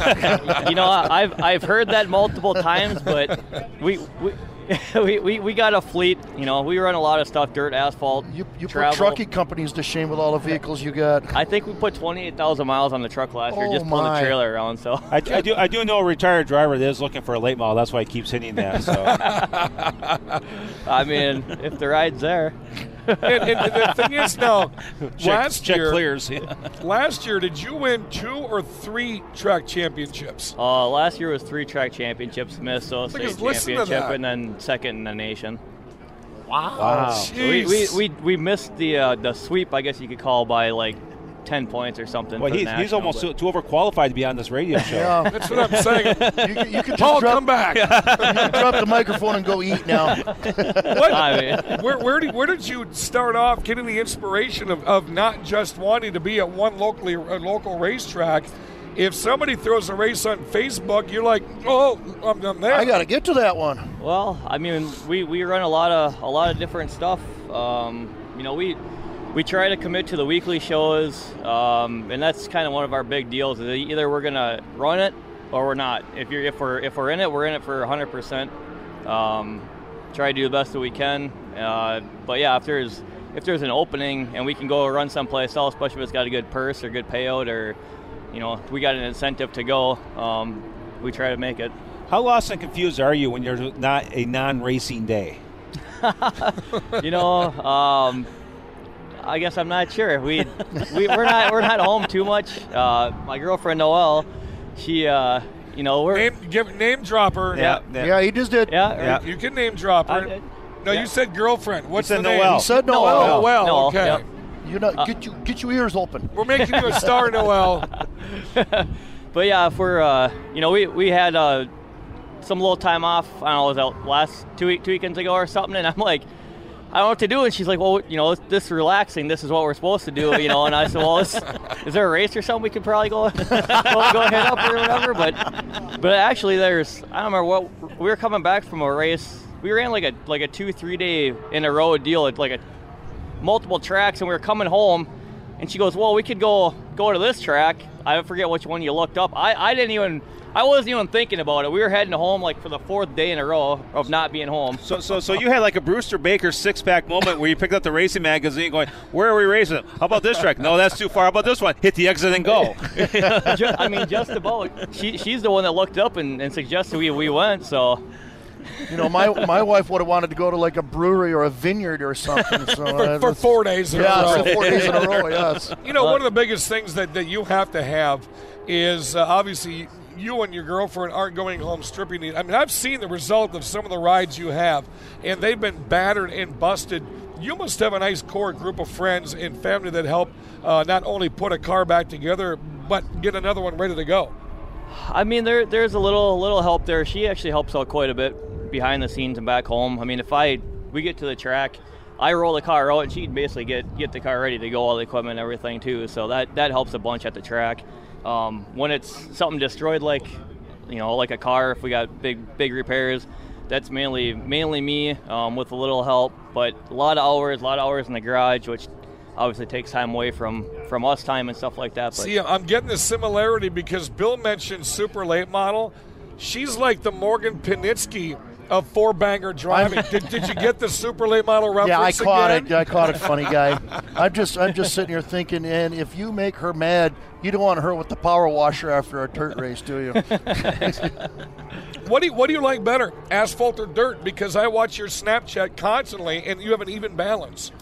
I've heard that multiple times, but we got a fleet. We run a lot of stuff, dirt, asphalt. You put travel. trucking companies to shame with all the vehicles you got. I think we put 28,000 miles on the truck last year, just pulling the trailer around. So I do know a retired driver that is looking for a late model. That's why he keeps hitting that. So I mean, if the ride's there. And the thing is now, last year clears. Last year, did you win 2 or 3 track championships? Last year was 3 track championships, Minnesota State Listen to Championship, that. and then second in the nation. Wow. So we missed the sweep, I guess you could call, by like 10 points or something. Well, he's almost too overqualified to be on this radio show. Yeah, that's what I'm saying. You could Paul, just come back. You can drop the microphone and go eat now. Where did you start off getting the inspiration of not just wanting to be at one local racetrack? If somebody throws a race on Facebook, you're like, oh, I'm there. I got to get to that one. Well, I mean, we run a lot of different stuff. We try to commit to the weekly shows, and that's kind of one of our big deals. Is either we're gonna run it or we're not. If we're in it, we're in it for 100%. Try to do the best that we can. But yeah, if there's an opening and we can go run someplace else, especially if it's got a good purse or good payout, or we got an incentive to go, we try to make it. How lost and confused are you when you're not a non-racing day? I guess I'm not sure. We're not home too much. My girlfriend Noelle, she we're name dropper. Yeah, he just did. Yeah. You can name drop her. No, you said girlfriend. What's the name? He said Noelle. Noelle. Okay. Yep. You know, get your ears open. We're making you a star, Noelle. But yeah, if we're we had some little time off. I don't know, was that last two weekends ago or something, and I'm like, I don't know what to do. And she's like, well, this is relaxing. This is what we're supposed to do, And I said, well, is there a race or something we could probably go hit up or whatever? But actually, I don't remember what, we were coming back from a race. We ran like a 2-3 day in a row deal at like a multiple tracks, and we were coming home. And she goes, well, we could go to this track. I forget which one you looked up. I wasn't even thinking about it. We were heading home like for the 4th day in a row of not being home. So you had like a Brewster Baker 6-pack moment where you picked up the racing magazine going, where are we racing? How about this track? No, that's too far. How about this one? Hit the exit and go. I mean, just about. She's the one that looked up and suggested we went, so. My wife would have wanted to go to like a brewery or a vineyard or something. So for 4 days in a row. Yeah, 4 days in a row, yes. One of the biggest things that you have to have is obviously you and your girlfriend aren't going home stripping. I mean, I've seen the result of some of the rides you have, and they've been battered and busted. You must have a nice core group of friends and family that help not only put a car back together, but get another one ready to go. I mean, there's a little help there. She actually helps out quite a bit behind the scenes and back home. I mean, if we get to the track, I roll the car out, and she'd basically get the car ready to go, all the equipment and everything too. So that helps a bunch at the track. When it's something destroyed like a car, if we got big repairs, that's mainly me with a little help. But a lot of hours in the garage, which obviously takes time away from us time and stuff like that. But see, I'm getting the similarity because Bill mentioned super late model. She's like the Morgan Pinitsky of four-banger driving. Did you get the super late model reference? Yeah, I caught again? it. I caught it, funny guy. I'm just sitting here thinking, and if you make her mad, you don't want her with the power washer after a dirt race, do you? What do you like better, asphalt or dirt? Because I watch your Snapchat constantly, and you have an even balance.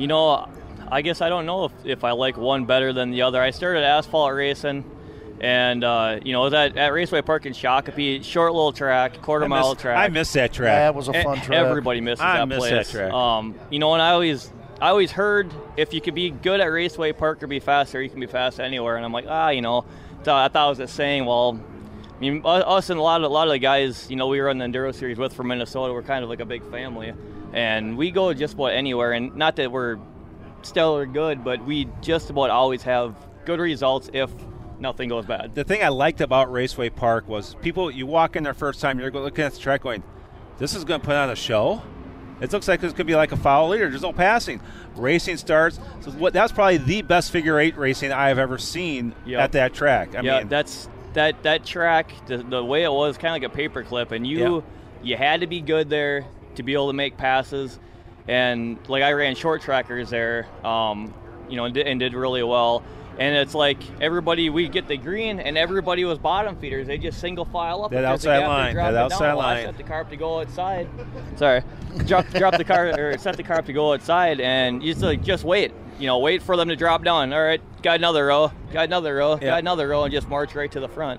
I guess I don't know if I like one better than the other. I started asphalt racing. And, it was at Raceway Park in Shakopee, short little track, quarter-mile track. I miss that track. Yeah, it was a fun track. Everybody misses that place. I miss that track. And I always heard if you could be good at Raceway Park or be faster, you can be fast anywhere. And I'm like, I thought it was a saying. Well, I mean, us and a lot of the guys, we run the Enduro Series with from Minnesota, we're kind of like a big family. And we go just about anywhere. And not that we're stellar good, but we just about always have good results if nothing goes bad. The thing I liked about Raceway Park was you walk in there first time, you're looking at the track going, this is going to put on a show? It looks like it's going to be like a foul leader. There's no passing. Racing starts. So that's probably the best figure 8 racing I have ever seen at that track. I mean, that's that track, the way it was, kind of like a paperclip, and you had to be good there to be able to make passes. And like I ran short trackers there, and did really well. And it's like we get the green, and everybody was bottom feeders. They just single file up. That outside line. I set the car up to go outside. Sorry, drop the car or set the car up to go outside, and you just wait. Wait for them to drop down. All right, got another row, and just march right to the front.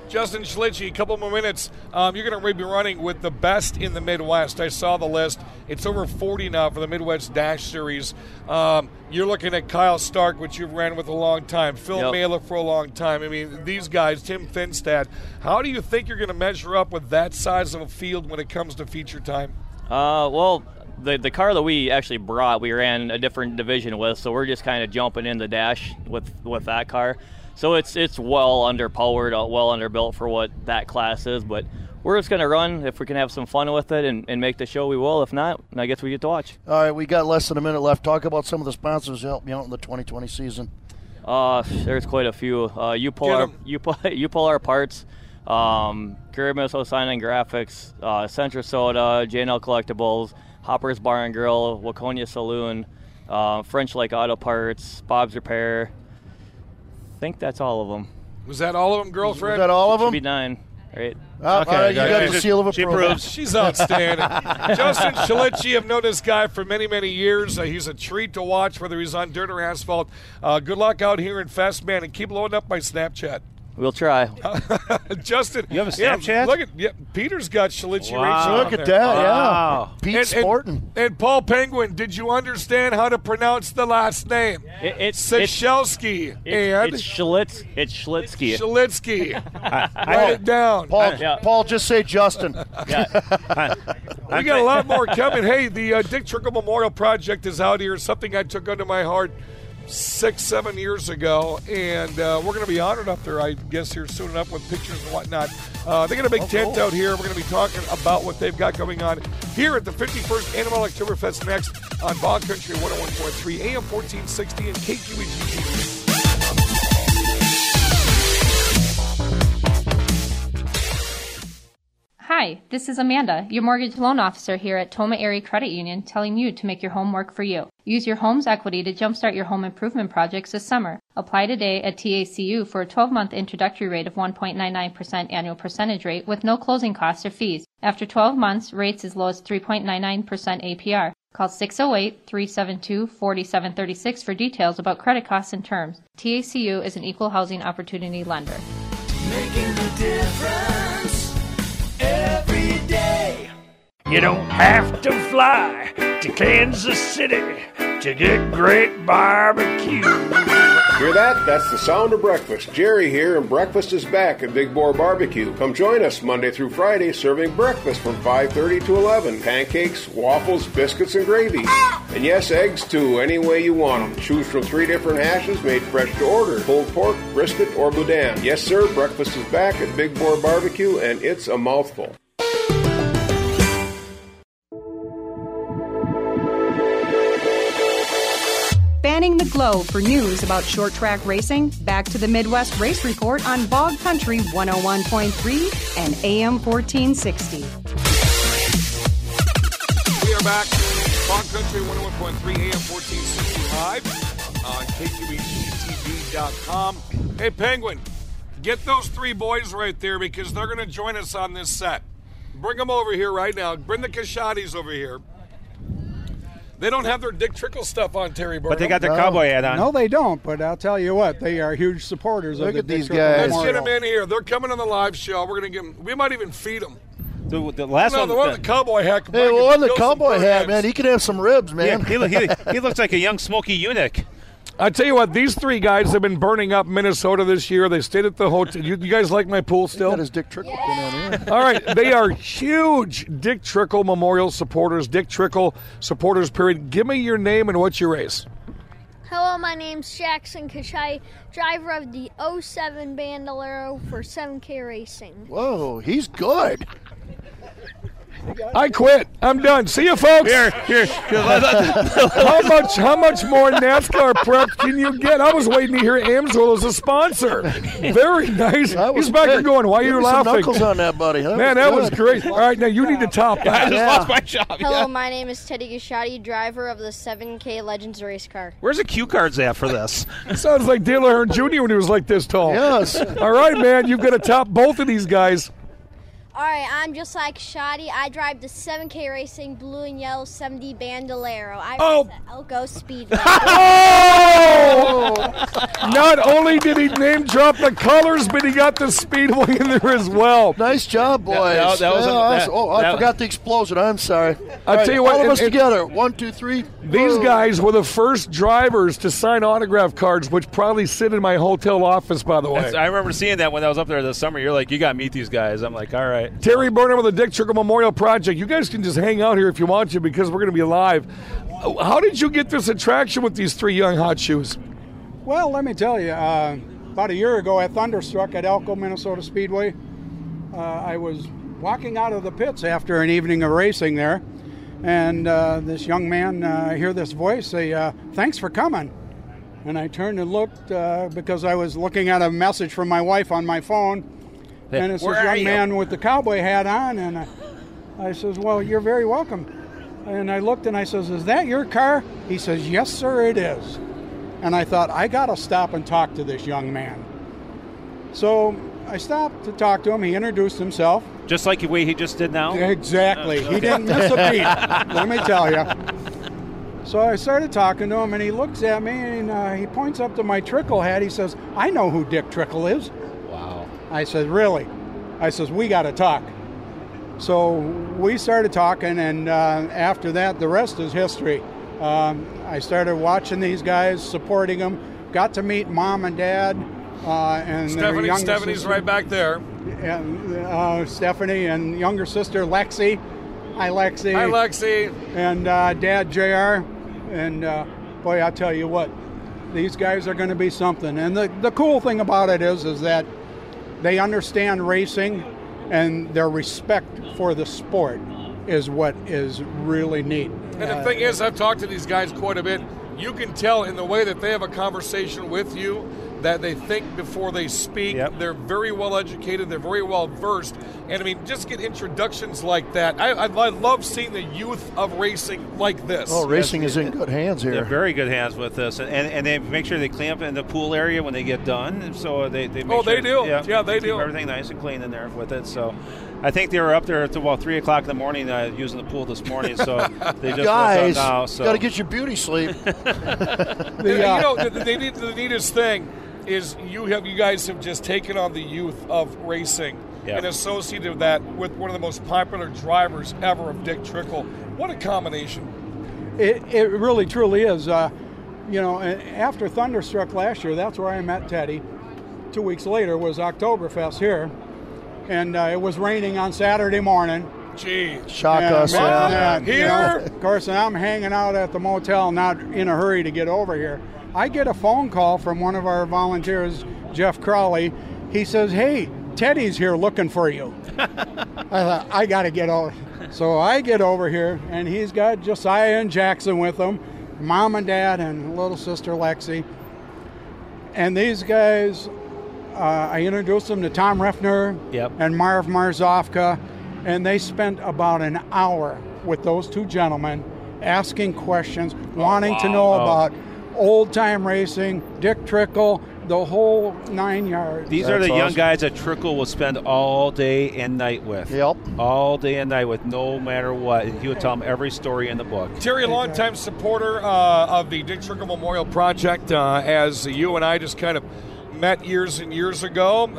Justin Schlitzky, a couple more minutes. You're going to be running with the best in the Midwest. I saw the list. It's over 40 now for the Midwest Dash Series. You're looking at Kyle Stark, which you've ran with a long time, Phil Mailer for a long time. I mean, these guys, Tim Finstad. How do you think you're going to measure up with that size of a field when it comes to feature time? Well, the car that we actually brought, we ran a different division with, so we're just kind of jumping in the dash with that car. So it's well underpowered, well underbuilt for what that class is, but we're just going to run. If we can have some fun with it and make the show, we will. If not, I guess we get to watch. All right, we got less than a minute left. Talk about some of the sponsors that help you out in the 2020 season. There's quite a few. You pull our parts. Curry Minnesota Sign and Graphics, Centra Soda, J&L Collectibles, Hopper's Bar and Grill, Waconia Saloon, French Lake Auto Parts, Bob's Repair. I think that's all of them. Was that all of them, girlfriend? Was that all of them? Should be 9, right? Okay, all right, you got the seal of approval. She's outstanding. Justin Schlitzky, I've known this guy for many, many years. He's a treat to watch, whether he's on dirt or asphalt. Good luck out here in Fest, man, and keep loading up my Snapchat. We'll try. Justin, you have a Snapchat? Look at Peter's got Schlitzky. Wow. Look at that, wow. Pete's sporting. And Paul Penguin, did you understand how to pronounce the last name? It's Sichelski. It's Schlitzky. Schlitzky. Write it down. Paul, just say Justin. We got a lot more coming. Hey, the Dick Trickle Memorial Project is out here, something I took under my heart 6-7 years ago, and we're going to be honored up there, I guess, here soon enough with pictures and whatnot. They got a big tent out here. We're going to be talking about what they've got going on here at the 51st Annual Oktoberfest next on Bog Country 101.3 AM 1460 and KQEG. Hi, this is Amanda, your mortgage loan officer here at Toma Area Credit Union, telling you to make your home work for you. Use your home's equity to jumpstart your home improvement projects this summer. Apply today at TACU for a 12-month introductory rate of 1.99% annual percentage rate with no closing costs or fees. After 12 months, rates as low as 3.99% APR. Call 608-372-4736 for details about credit costs and terms. TACU is an equal housing opportunity lender. Making a difference every day. You don't have to fly to Kansas City to get great barbecue. Hear that? That's the sound of breakfast. Jerry here, and breakfast is back at Big Boar Barbecue. Come join us Monday through Friday, serving breakfast from 5:30 to 11. Pancakes, waffles, biscuits, and gravy. And yes, eggs too, any way you want them. Choose from 3 different hashes made fresh to order. Pulled pork, brisket, or boudin. Yes, sir, breakfast is back at Big Boar Barbecue, and it's a mouthful. Spanning the globe for news about short track racing, back to the Midwest Race Report on Bog Country 101.3 and AM 1460. We are back. Bog Country 101.3 AM 1460 live on KQEGTV.com. Hey, Penguin, get those 3 boys right there because they're going to join us on this set. Bring them over here right now. Bring the Kashatis over here. They don't have their Dick Trickle stuff on, Terry Burton. But they got their cowboy hat on. No, they don't, but I'll tell you what, they are huge supporters of the Dick Trickle Let's Memorial. get them in here. They're coming on the live show. We're going to give them, we might even feed them. The last one. The one with the cowboy hat. Hey, well, on the cowboy hat, man, he could have some ribs, man. Yeah, he looks like a young smoky eunuch. I tell you what, these 3 guys have been burning up Minnesota this year. They stayed at the hotel. You guys like my pool still? That is Dick Trickle pin on here. All right, they are huge Dick Trickle Memorial supporters. Dick Trickle supporters, period. Give me your name and what's your race? Hello, my name's Jackson Kachai, driver of the 07 Bandolero for 7K Racing. Whoa, he's good. I quit. I'm done. See you, folks. Here. How much more NASCAR prep can you get? I was waiting to hear Amsoil as a sponsor. Very nice. He's back there going, why are you laughing? Some knuckles on that, buddy. That was great. All right, now you need to top that. I just lost my job. Hello, my name is Teddy Gashadi, driver of the 7K Legends race car. Where's the cue cards at for this? Sounds like Dale Earnhardt Jr. when he was like this tall. Yes. All right, man, you've got to top both of these guys. All right, I'm just like Shoddy. I drive the 7K Racing Blue and Yellow 70 Bandolero. I race at Elko Speedway. Not only did he name drop the colors, but he got the Speedway in there as well. Nice job, boys. I forgot the explosion. I'm sorry. I'll tell you what. All of us together. 1, 2, 3. These guys were the first drivers to sign autograph cards, which probably sit in my hotel office, by the way. I remember seeing that when I was up there this summer. You're like, you got to meet these guys. I'm like, all right. Terry Burnham with the Dick Trickle Memorial Project. You guys can just hang out here if you want to because we're going to be live. How did you get this attraction with these three young hot shoes? Well, let me tell you, about a year ago at Thunderstruck at Elko, Minnesota Speedway, I was walking out of the pits after an evening of racing there, and this young man, I hear this voice say, "Thanks for coming." And I turned and looked because I was looking at a message from my wife on my phone, and it's this young man with the cowboy hat on, and I says, "Well, you're very welcome." And I looked and I says, "Is that your car?" He says, "Yes, sir, it is." And I thought, I got to stop and talk to this young man. So I stopped to talk to him. He introduced himself. Just like the way he just did now? Exactly. He didn't miss a beat, let me tell you. So I started talking to him, and he looks at me, and he points up to my Trickle hat. He says, "I know who Dick Trickle is." Wow. I said, "Really?" I says, "We got to talk." So we started talking, and after that, the rest is history. I started watching these guys, supporting them, got to meet Mom and Dad, and Stephanie's sister, right back there. And Stephanie and younger sister Lexi. Hi, Lexi. Hi, Lexi. And Dad, JR. And boy, I'll tell you what, these guys are going to be something. And the cool thing about it is that they understand racing, and their respect for the sport is what is really neat. And the thing is, I've talked to these guys quite a bit. You can tell in the way that they have a conversation with you that they think before they speak. Yep. They're very well educated. They're very well versed. And, I mean, just get introductions like that. I love seeing the youth of racing like this. Oh, racing is in good hands here. They're very good hands with this. And they make sure they clean up in the pool area when they get done. And so they make sure. They do. Yeah, they keep do. Everything nice and clean in there with it. So I think they were up there until about 3 o'clock in the morning using the pool this morning. So they just guys, woke up now. So. Got to get your beauty sleep. The neatest thing is you guys have just taken on the youth of racing and associated that with one of the most popular drivers ever of Dick Trickle. What a combination. It really, truly is. After Thunderstruck last year, that's where I met Teddy. 2 weeks later was Oktoberfest here, and it was raining on Saturday morning. Gee. Shock us. Here? Of course, and I'm hanging out at the motel, not in a hurry to get over here. I get a phone call from one of our volunteers, Jeff Crowley. He says, "Hey, Teddy's here looking for you." I thought, I got to get over. So I get over here, and he's got Josiah and Jackson with him, Mom and Dad and little sister Lexi. And these guys, I introduced them to Tom Reffner and Marv Marzofka, and they spent about an hour with those two gentlemen asking questions, wanting to know about old-time racing, Dick Trickle, the whole 9 yards. These are the young guys that Trickle will spend all day and night with. Yep. All day and night with, no matter what. And he would tell them every story in the book. Terry, a longtime supporter of the Dick Trickle Memorial Project, as you and I just kind of met years and years ago.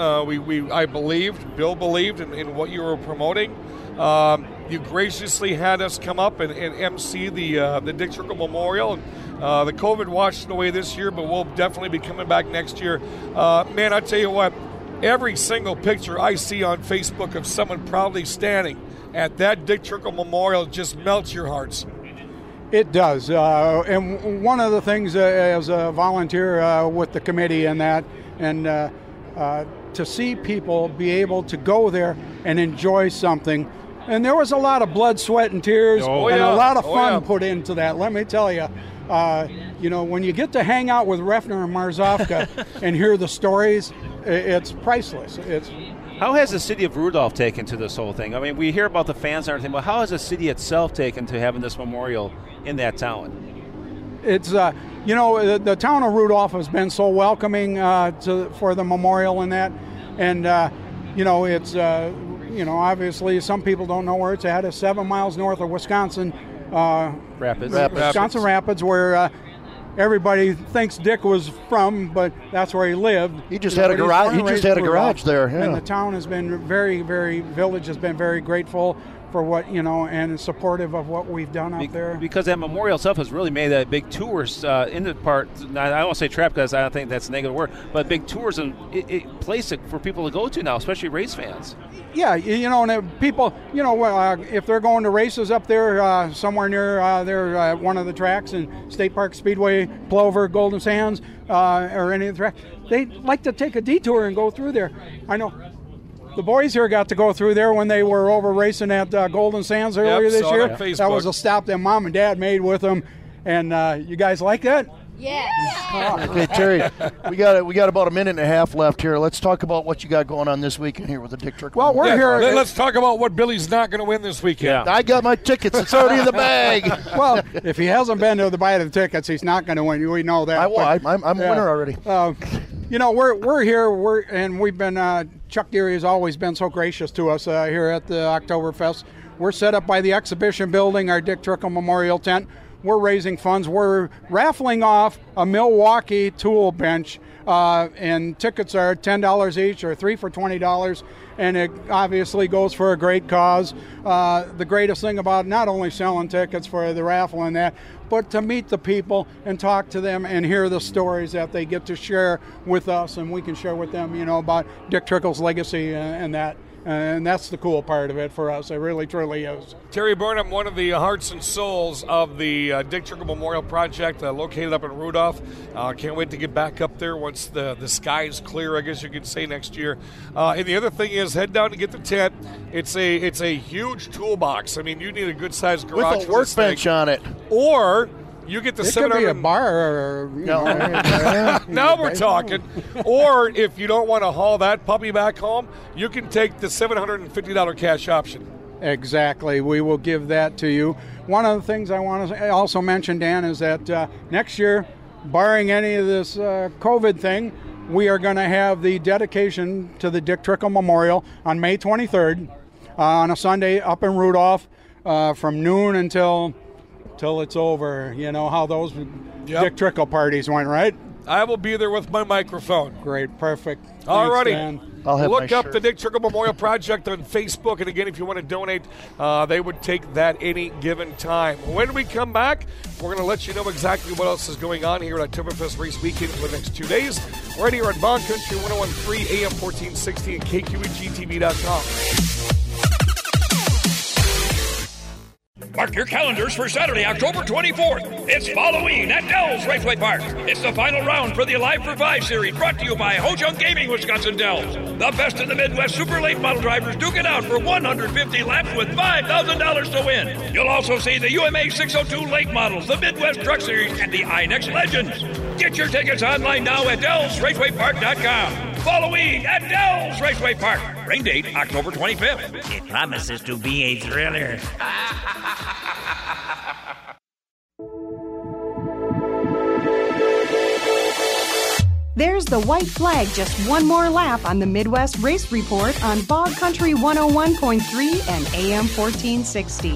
Bill believed in what you were promoting. You graciously had us come up and MC the Dick Trickle Memorial. The COVID washed away this year, but we'll definitely be coming back next year. Man, I tell you what, every single picture I see on Facebook of someone proudly standing at that Dick Trickle Memorial just melts your hearts. It does. And one of the things as a volunteer with the committee and that, and to see people be able to go there and enjoy something. And there was a lot of blood, sweat, and tears, and a lot of fun put into that, let me tell you. When you get to hang out with Reffner and Marzofka and hear the stories, it's priceless. How has the city of Rudolph taken to this whole thing? I mean, we hear about the fans and everything, but how has the city itself taken to having this memorial in that town? It's, the town of Rudolph has been so welcoming for the memorial and that. And, it's obviously some people don't know where it's at. It's 7 miles north of Wisconsin Rapids. Wisconsin Rapids, where everybody thinks Dick was from, but that's where he lived. He just had a garage. He just had a garage there. Yeah. And the town has been village has been very grateful for what, and supportive of what we've done out there. Because that memorial itself has really made that big tours into part. I don't want to say trap because I don't think that's a negative word, but big tourism place for people to go to now, especially race fans. Yeah, and people, if they're going to races up there somewhere near one of the tracks in State Park Speedway, Plover, Golden Sands, or any of the tracks, they like to take a detour and go through there. I know. The boys here got to go through there when they were over racing at Golden Sands earlier this year. That was a stop that Mom and Dad made with them. And you guys like that? Yeah. Okay, Terry, we got about a minute and a half left here. Let's talk about what you got going on this weekend here with the Dick Trickle. Well, we're here. Let's talk about what Billy's not going to win this weekend. I got my tickets. It's already in the bag. Well, if he hasn't been to buy the tickets, he's not going to win. We know that. I'm a winner already. We're here. And we've been. Chuck Deary has always been so gracious to us here at the Oktoberfest. We're set up by the exhibition building, our Dick Trickle Memorial Tent. We're raising funds. We're raffling off a Milwaukee tool bench, and tickets are $10 each or 3 for $20, and it obviously goes for a great cause. The greatest thing about not only selling tickets for the raffle and that, but to meet the people and talk to them and hear the stories that they get to share with us, and we can share with them, about Dick Trickle's legacy and that. And that's the cool part of it for us. It really, truly is. Terry Burnham, one of the hearts and souls of the Dick Trickle Memorial Project, located up in Rudolph. Can't wait to get back up there once the sky is clear, I guess you could say, next year. And the other thing is, head down to get the tent. It's a huge toolbox. I mean, you need a good-sized garage with a workbench on it. Or you get the it could be a bar. Now we're talking. Or if you don't want to haul that puppy back home, you can take the $750 cash option. Exactly. We will give that to you. One of the things I want to also mention, Dan, is that next year, barring any of this COVID thing, we are going to have the dedication to the Dick Trickle Memorial on May 23rd on a Sunday up in Rudolph from noon until it's over. You know how those Dick Trickle parties went, right? I will be there with my microphone. Great, perfect. All righty. Look up the Dick Trickle Memorial Project on Facebook. And again, if you want to donate, they would take that any given time. When we come back, we're going to let you know exactly what else is going on here at Oktoberfest Race Weekend for the next 2 days. Right here on Bog Country 101.3 AM 1460 and KQEGTV.com. Mark your calendars for Saturday, October 24th. It's Halloween at Dells Raceway Park. It's the final round for the Alive for 5 series, brought to you by Ho-Chunk Gaming, Wisconsin Dells. The best in the Midwest super late model drivers duke it out for 150 laps with $5,000 to win. You'll also see the UMA 602 late models, the Midwest Truck Series, and the iNext Legends. Get your tickets online now at DellsRacewayPark.com. Halloween at Dells Raceway Park. Rain date, October 25th. It promises to be a thriller. There's the white flag, just one more lap on the Midwest Race Report on Bog Country 101.3 and AM 1460.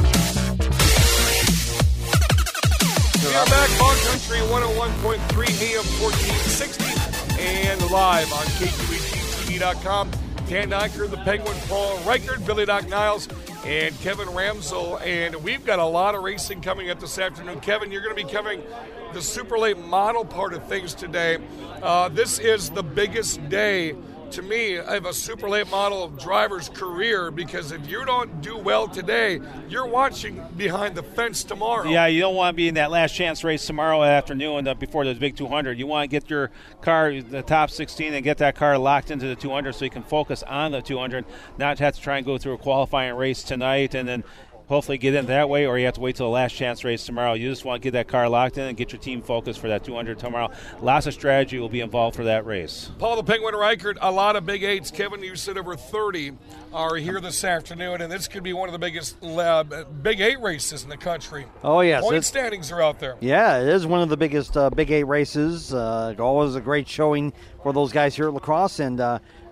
We are back, Bog Country 101.3 AM 1460 and live on KQEGTV.com. Dan Nyker, the Penguin, Paul Reichert, Billy Doc Niles, and Kevin Ramsel. And we've got a lot of racing coming up this afternoon. Kevin, you're going to be covering the super late model part of things today. This is the biggest day, to me, of a super late model driver's career, because if you don't do well today, you're watching behind the fence tomorrow. Yeah, you don't want to be in that last chance race tomorrow afternoon before the big 200. You want to get your car, the top 16, and get that car locked into the 200 so you can focus on the 200, not have to try and go through a qualifying race tonight and then hopefully get in that way, or you have to wait till the last chance race tomorrow. You just want to get that car locked in and get your team focused for that 200 tomorrow. Lots of strategy will be involved for that race. Paul the Penguin Reichert, a lot of big eights. Kevin, you said over 30 are here this afternoon, and this could be one of the biggest big eight races in the country. Oh, yes. Point standings are out there. Yeah, it is one of the biggest big eight races. Always a great showing for those guys here at La Crosse, and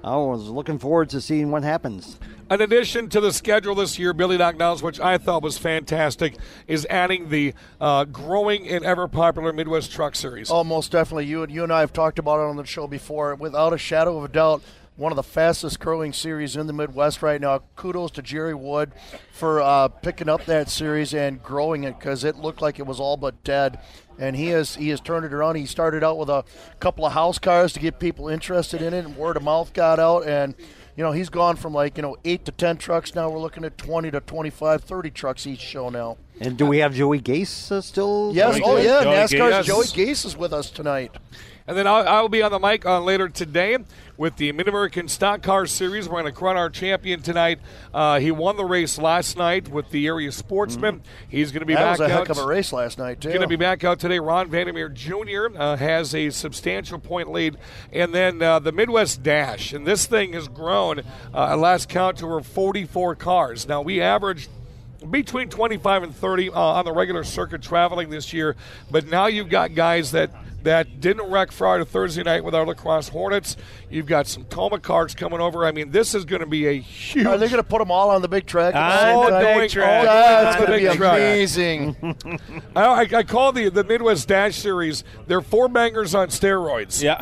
I was looking forward to seeing what happens. In addition to the schedule this year, Billy Doc Niles, which I thought was fantastic, is adding the growing and ever-popular Midwest Truck Series. Oh, most definitely. You and I have talked about it on the show before. Without a shadow of a doubt, one of the fastest-growing series in the Midwest right now. Kudos to Jerry Wood for picking up that series and growing it, because it looked like it was all but dead. And he has turned it around. He started out with a couple of house cars to get people interested in it, and word of mouth got out. And he's gone from 8 to 10 trucks. Now we're looking at 20 to 25, 30 trucks each show now. And do we have Joey Gase still? Yes. Oh, yeah. NASCAR's Gase. Joey Gase is with us tonight. And then I'll be on the mic later today with the Mid-American Stock Car Series. We're going to crown our champion tonight. He won the race last night with the Area Sportsman. He's going to be back out. That was a heck of a race last night, too. Going to be back out today. Ron Vandermeer Jr. Has a substantial point lead. And then the Midwest Dash. And this thing has grown, at last count, to over 44 cars. Now, we averaged between 25 and 30 on the regular circuit traveling this year. But now you've got guys that didn't wreck Friday to Thursday night with our Lacrosse Hornets. You've got some Toma cars coming over. I mean, this is going to be a huge... Are they going to put them all on the big track? That's going to be amazing. I call the Midwest Dash Series, they're four bangers on steroids. Yeah.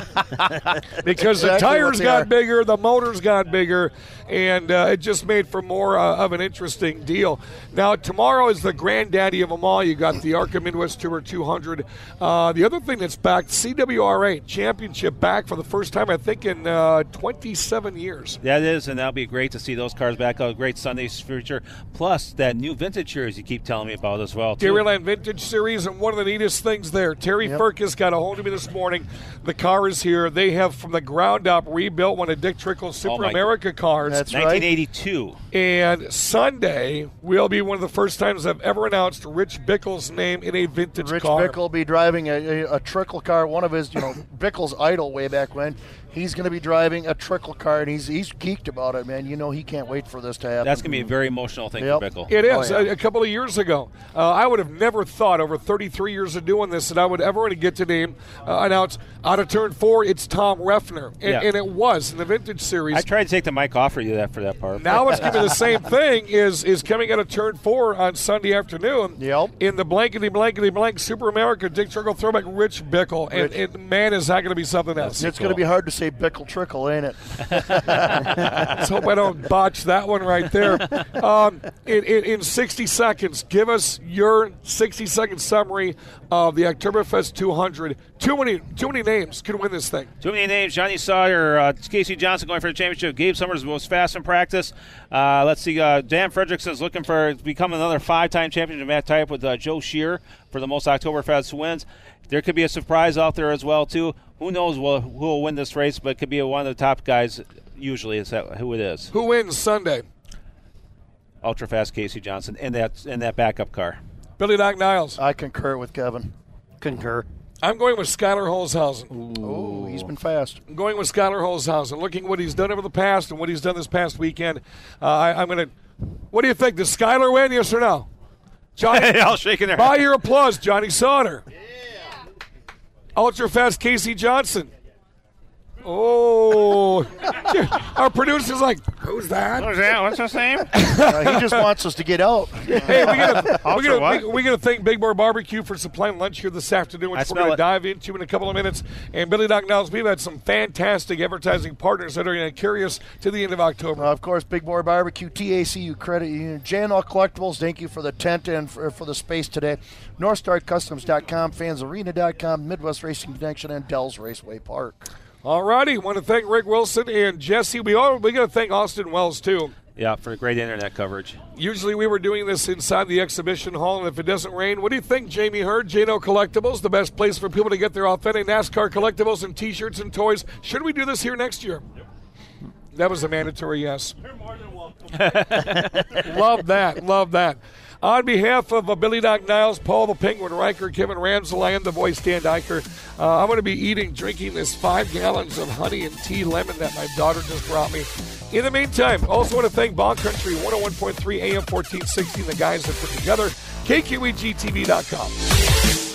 Because the tires got bigger, the motors got bigger, and it just made for more of an interesting deal. Now, tomorrow is the granddaddy of them all. You got the ARCA Midwest Tour 200. The other thing that's back, CWRA Championship back for the first time, I think, in 27 years. That is, and that'll be great to see those cars back out. Great Sunday's future. Plus, that new vintage series you keep telling me about as well, too. Dairyland Vintage Series, and one of the neatest things there, Terry Firkus got a hold of me this morning. The car is here. They have, from the ground up, rebuilt one of Dick Trickle's Super America cars. That's 1982. Right. And Sunday will be one of the first times I've ever announced Rich Bickle's name in a vintage car. Rich Bickle will be driving a Trickle car, one of his, Bickle's idol way back when. He's going to be driving a Trickle car, and he's geeked about it, man. He can't wait for this to happen. That's going to be a very emotional thing for Bickle. It is. A couple of years ago, I would have never thought, over 33 years of doing this, that I would ever get to name, announce, out of turn 4, it's Tom Refner. And it was in the vintage series. I tried to take the mic off for you for that part. Now it's going to be the same thing, is coming out of turn 4 on Sunday afternoon. Yep. In the blankety-blank Super America Dick Trickle throwback Rich Bickle. And man, is that going to to be something else. It's going to be hard to say Bickle Trickle, ain't it? Let's hope I don't botch that one right there. In 60 seconds, give us your 60-second summary of the Oktoberfest 200. Too many names could win this thing. Too many names. Johnny Sawyer, Casey Johnson going for the championship. Gabe Summers was fast in practice. Let's see. Dan Fredrickson is looking for become another 5-time champion to match type with Joe Shear for the most Oktoberfest wins. There could be a surprise out there as well, too. Who knows who will win this race, but it could be one of the top guys. Usually is who it is. Who wins Sunday? Ultra-fast Casey Johnson in that backup car. Billy Doc Niles. I concur with Kevin. Concur. I'm going with Skylar Holzhausen. Ooh, he's been fast. I'm going with Skylar Holzhausen. Looking at what he's done over the past and what he's done this past weekend, I'm going to – what do you think? Does Skylar win, yes or no? Johnny, I'll shake in there. Buy your applause, Johnny Sauter. Yeah. Ultra-fast Casey Johnson. Oh, our producer's like, who's that? Who's that? What's his name? He just wants us to get out. Hey, we're gonna thank Big Boy Barbecue for supplying lunch here this afternoon, which we're going to dive into in a couple of minutes. And Billy Doc Niles, we've had some fantastic advertising partners that are going to carry us to the end of October. Of course, Big Boy Barbecue, TACU Credit Union, J&L Collectibles, thank you for the tent and for the space today. NorthstarCustoms.com, FansArena.com, Midwest Racing Connection, and Dells Raceway Park. All righty. Want to thank Rick Wilson and Jesse. We got to thank Austin Wells, too. Yeah, for great internet coverage. Usually we were doing this inside the exhibition hall, and if it doesn't rain, what do you think, Jamie Hurd? J&O Collectibles, the best place for people to get their authentic NASCAR collectibles and T-shirts and toys. Should we do this here next year? Yep. That was a mandatory yes. You're more than welcome. Love that. On behalf of Billy Doc Niles, Paul the Penguin Riker, Kevin Ramsel, I am the voice, Dan Diker. I'm going to be drinking this 5 gallons of honey and tea lemon that my daughter just brought me. In the meantime, also want to thank Bog Country 101.3 AM 1460 and the guys that put together KQEGTV.com.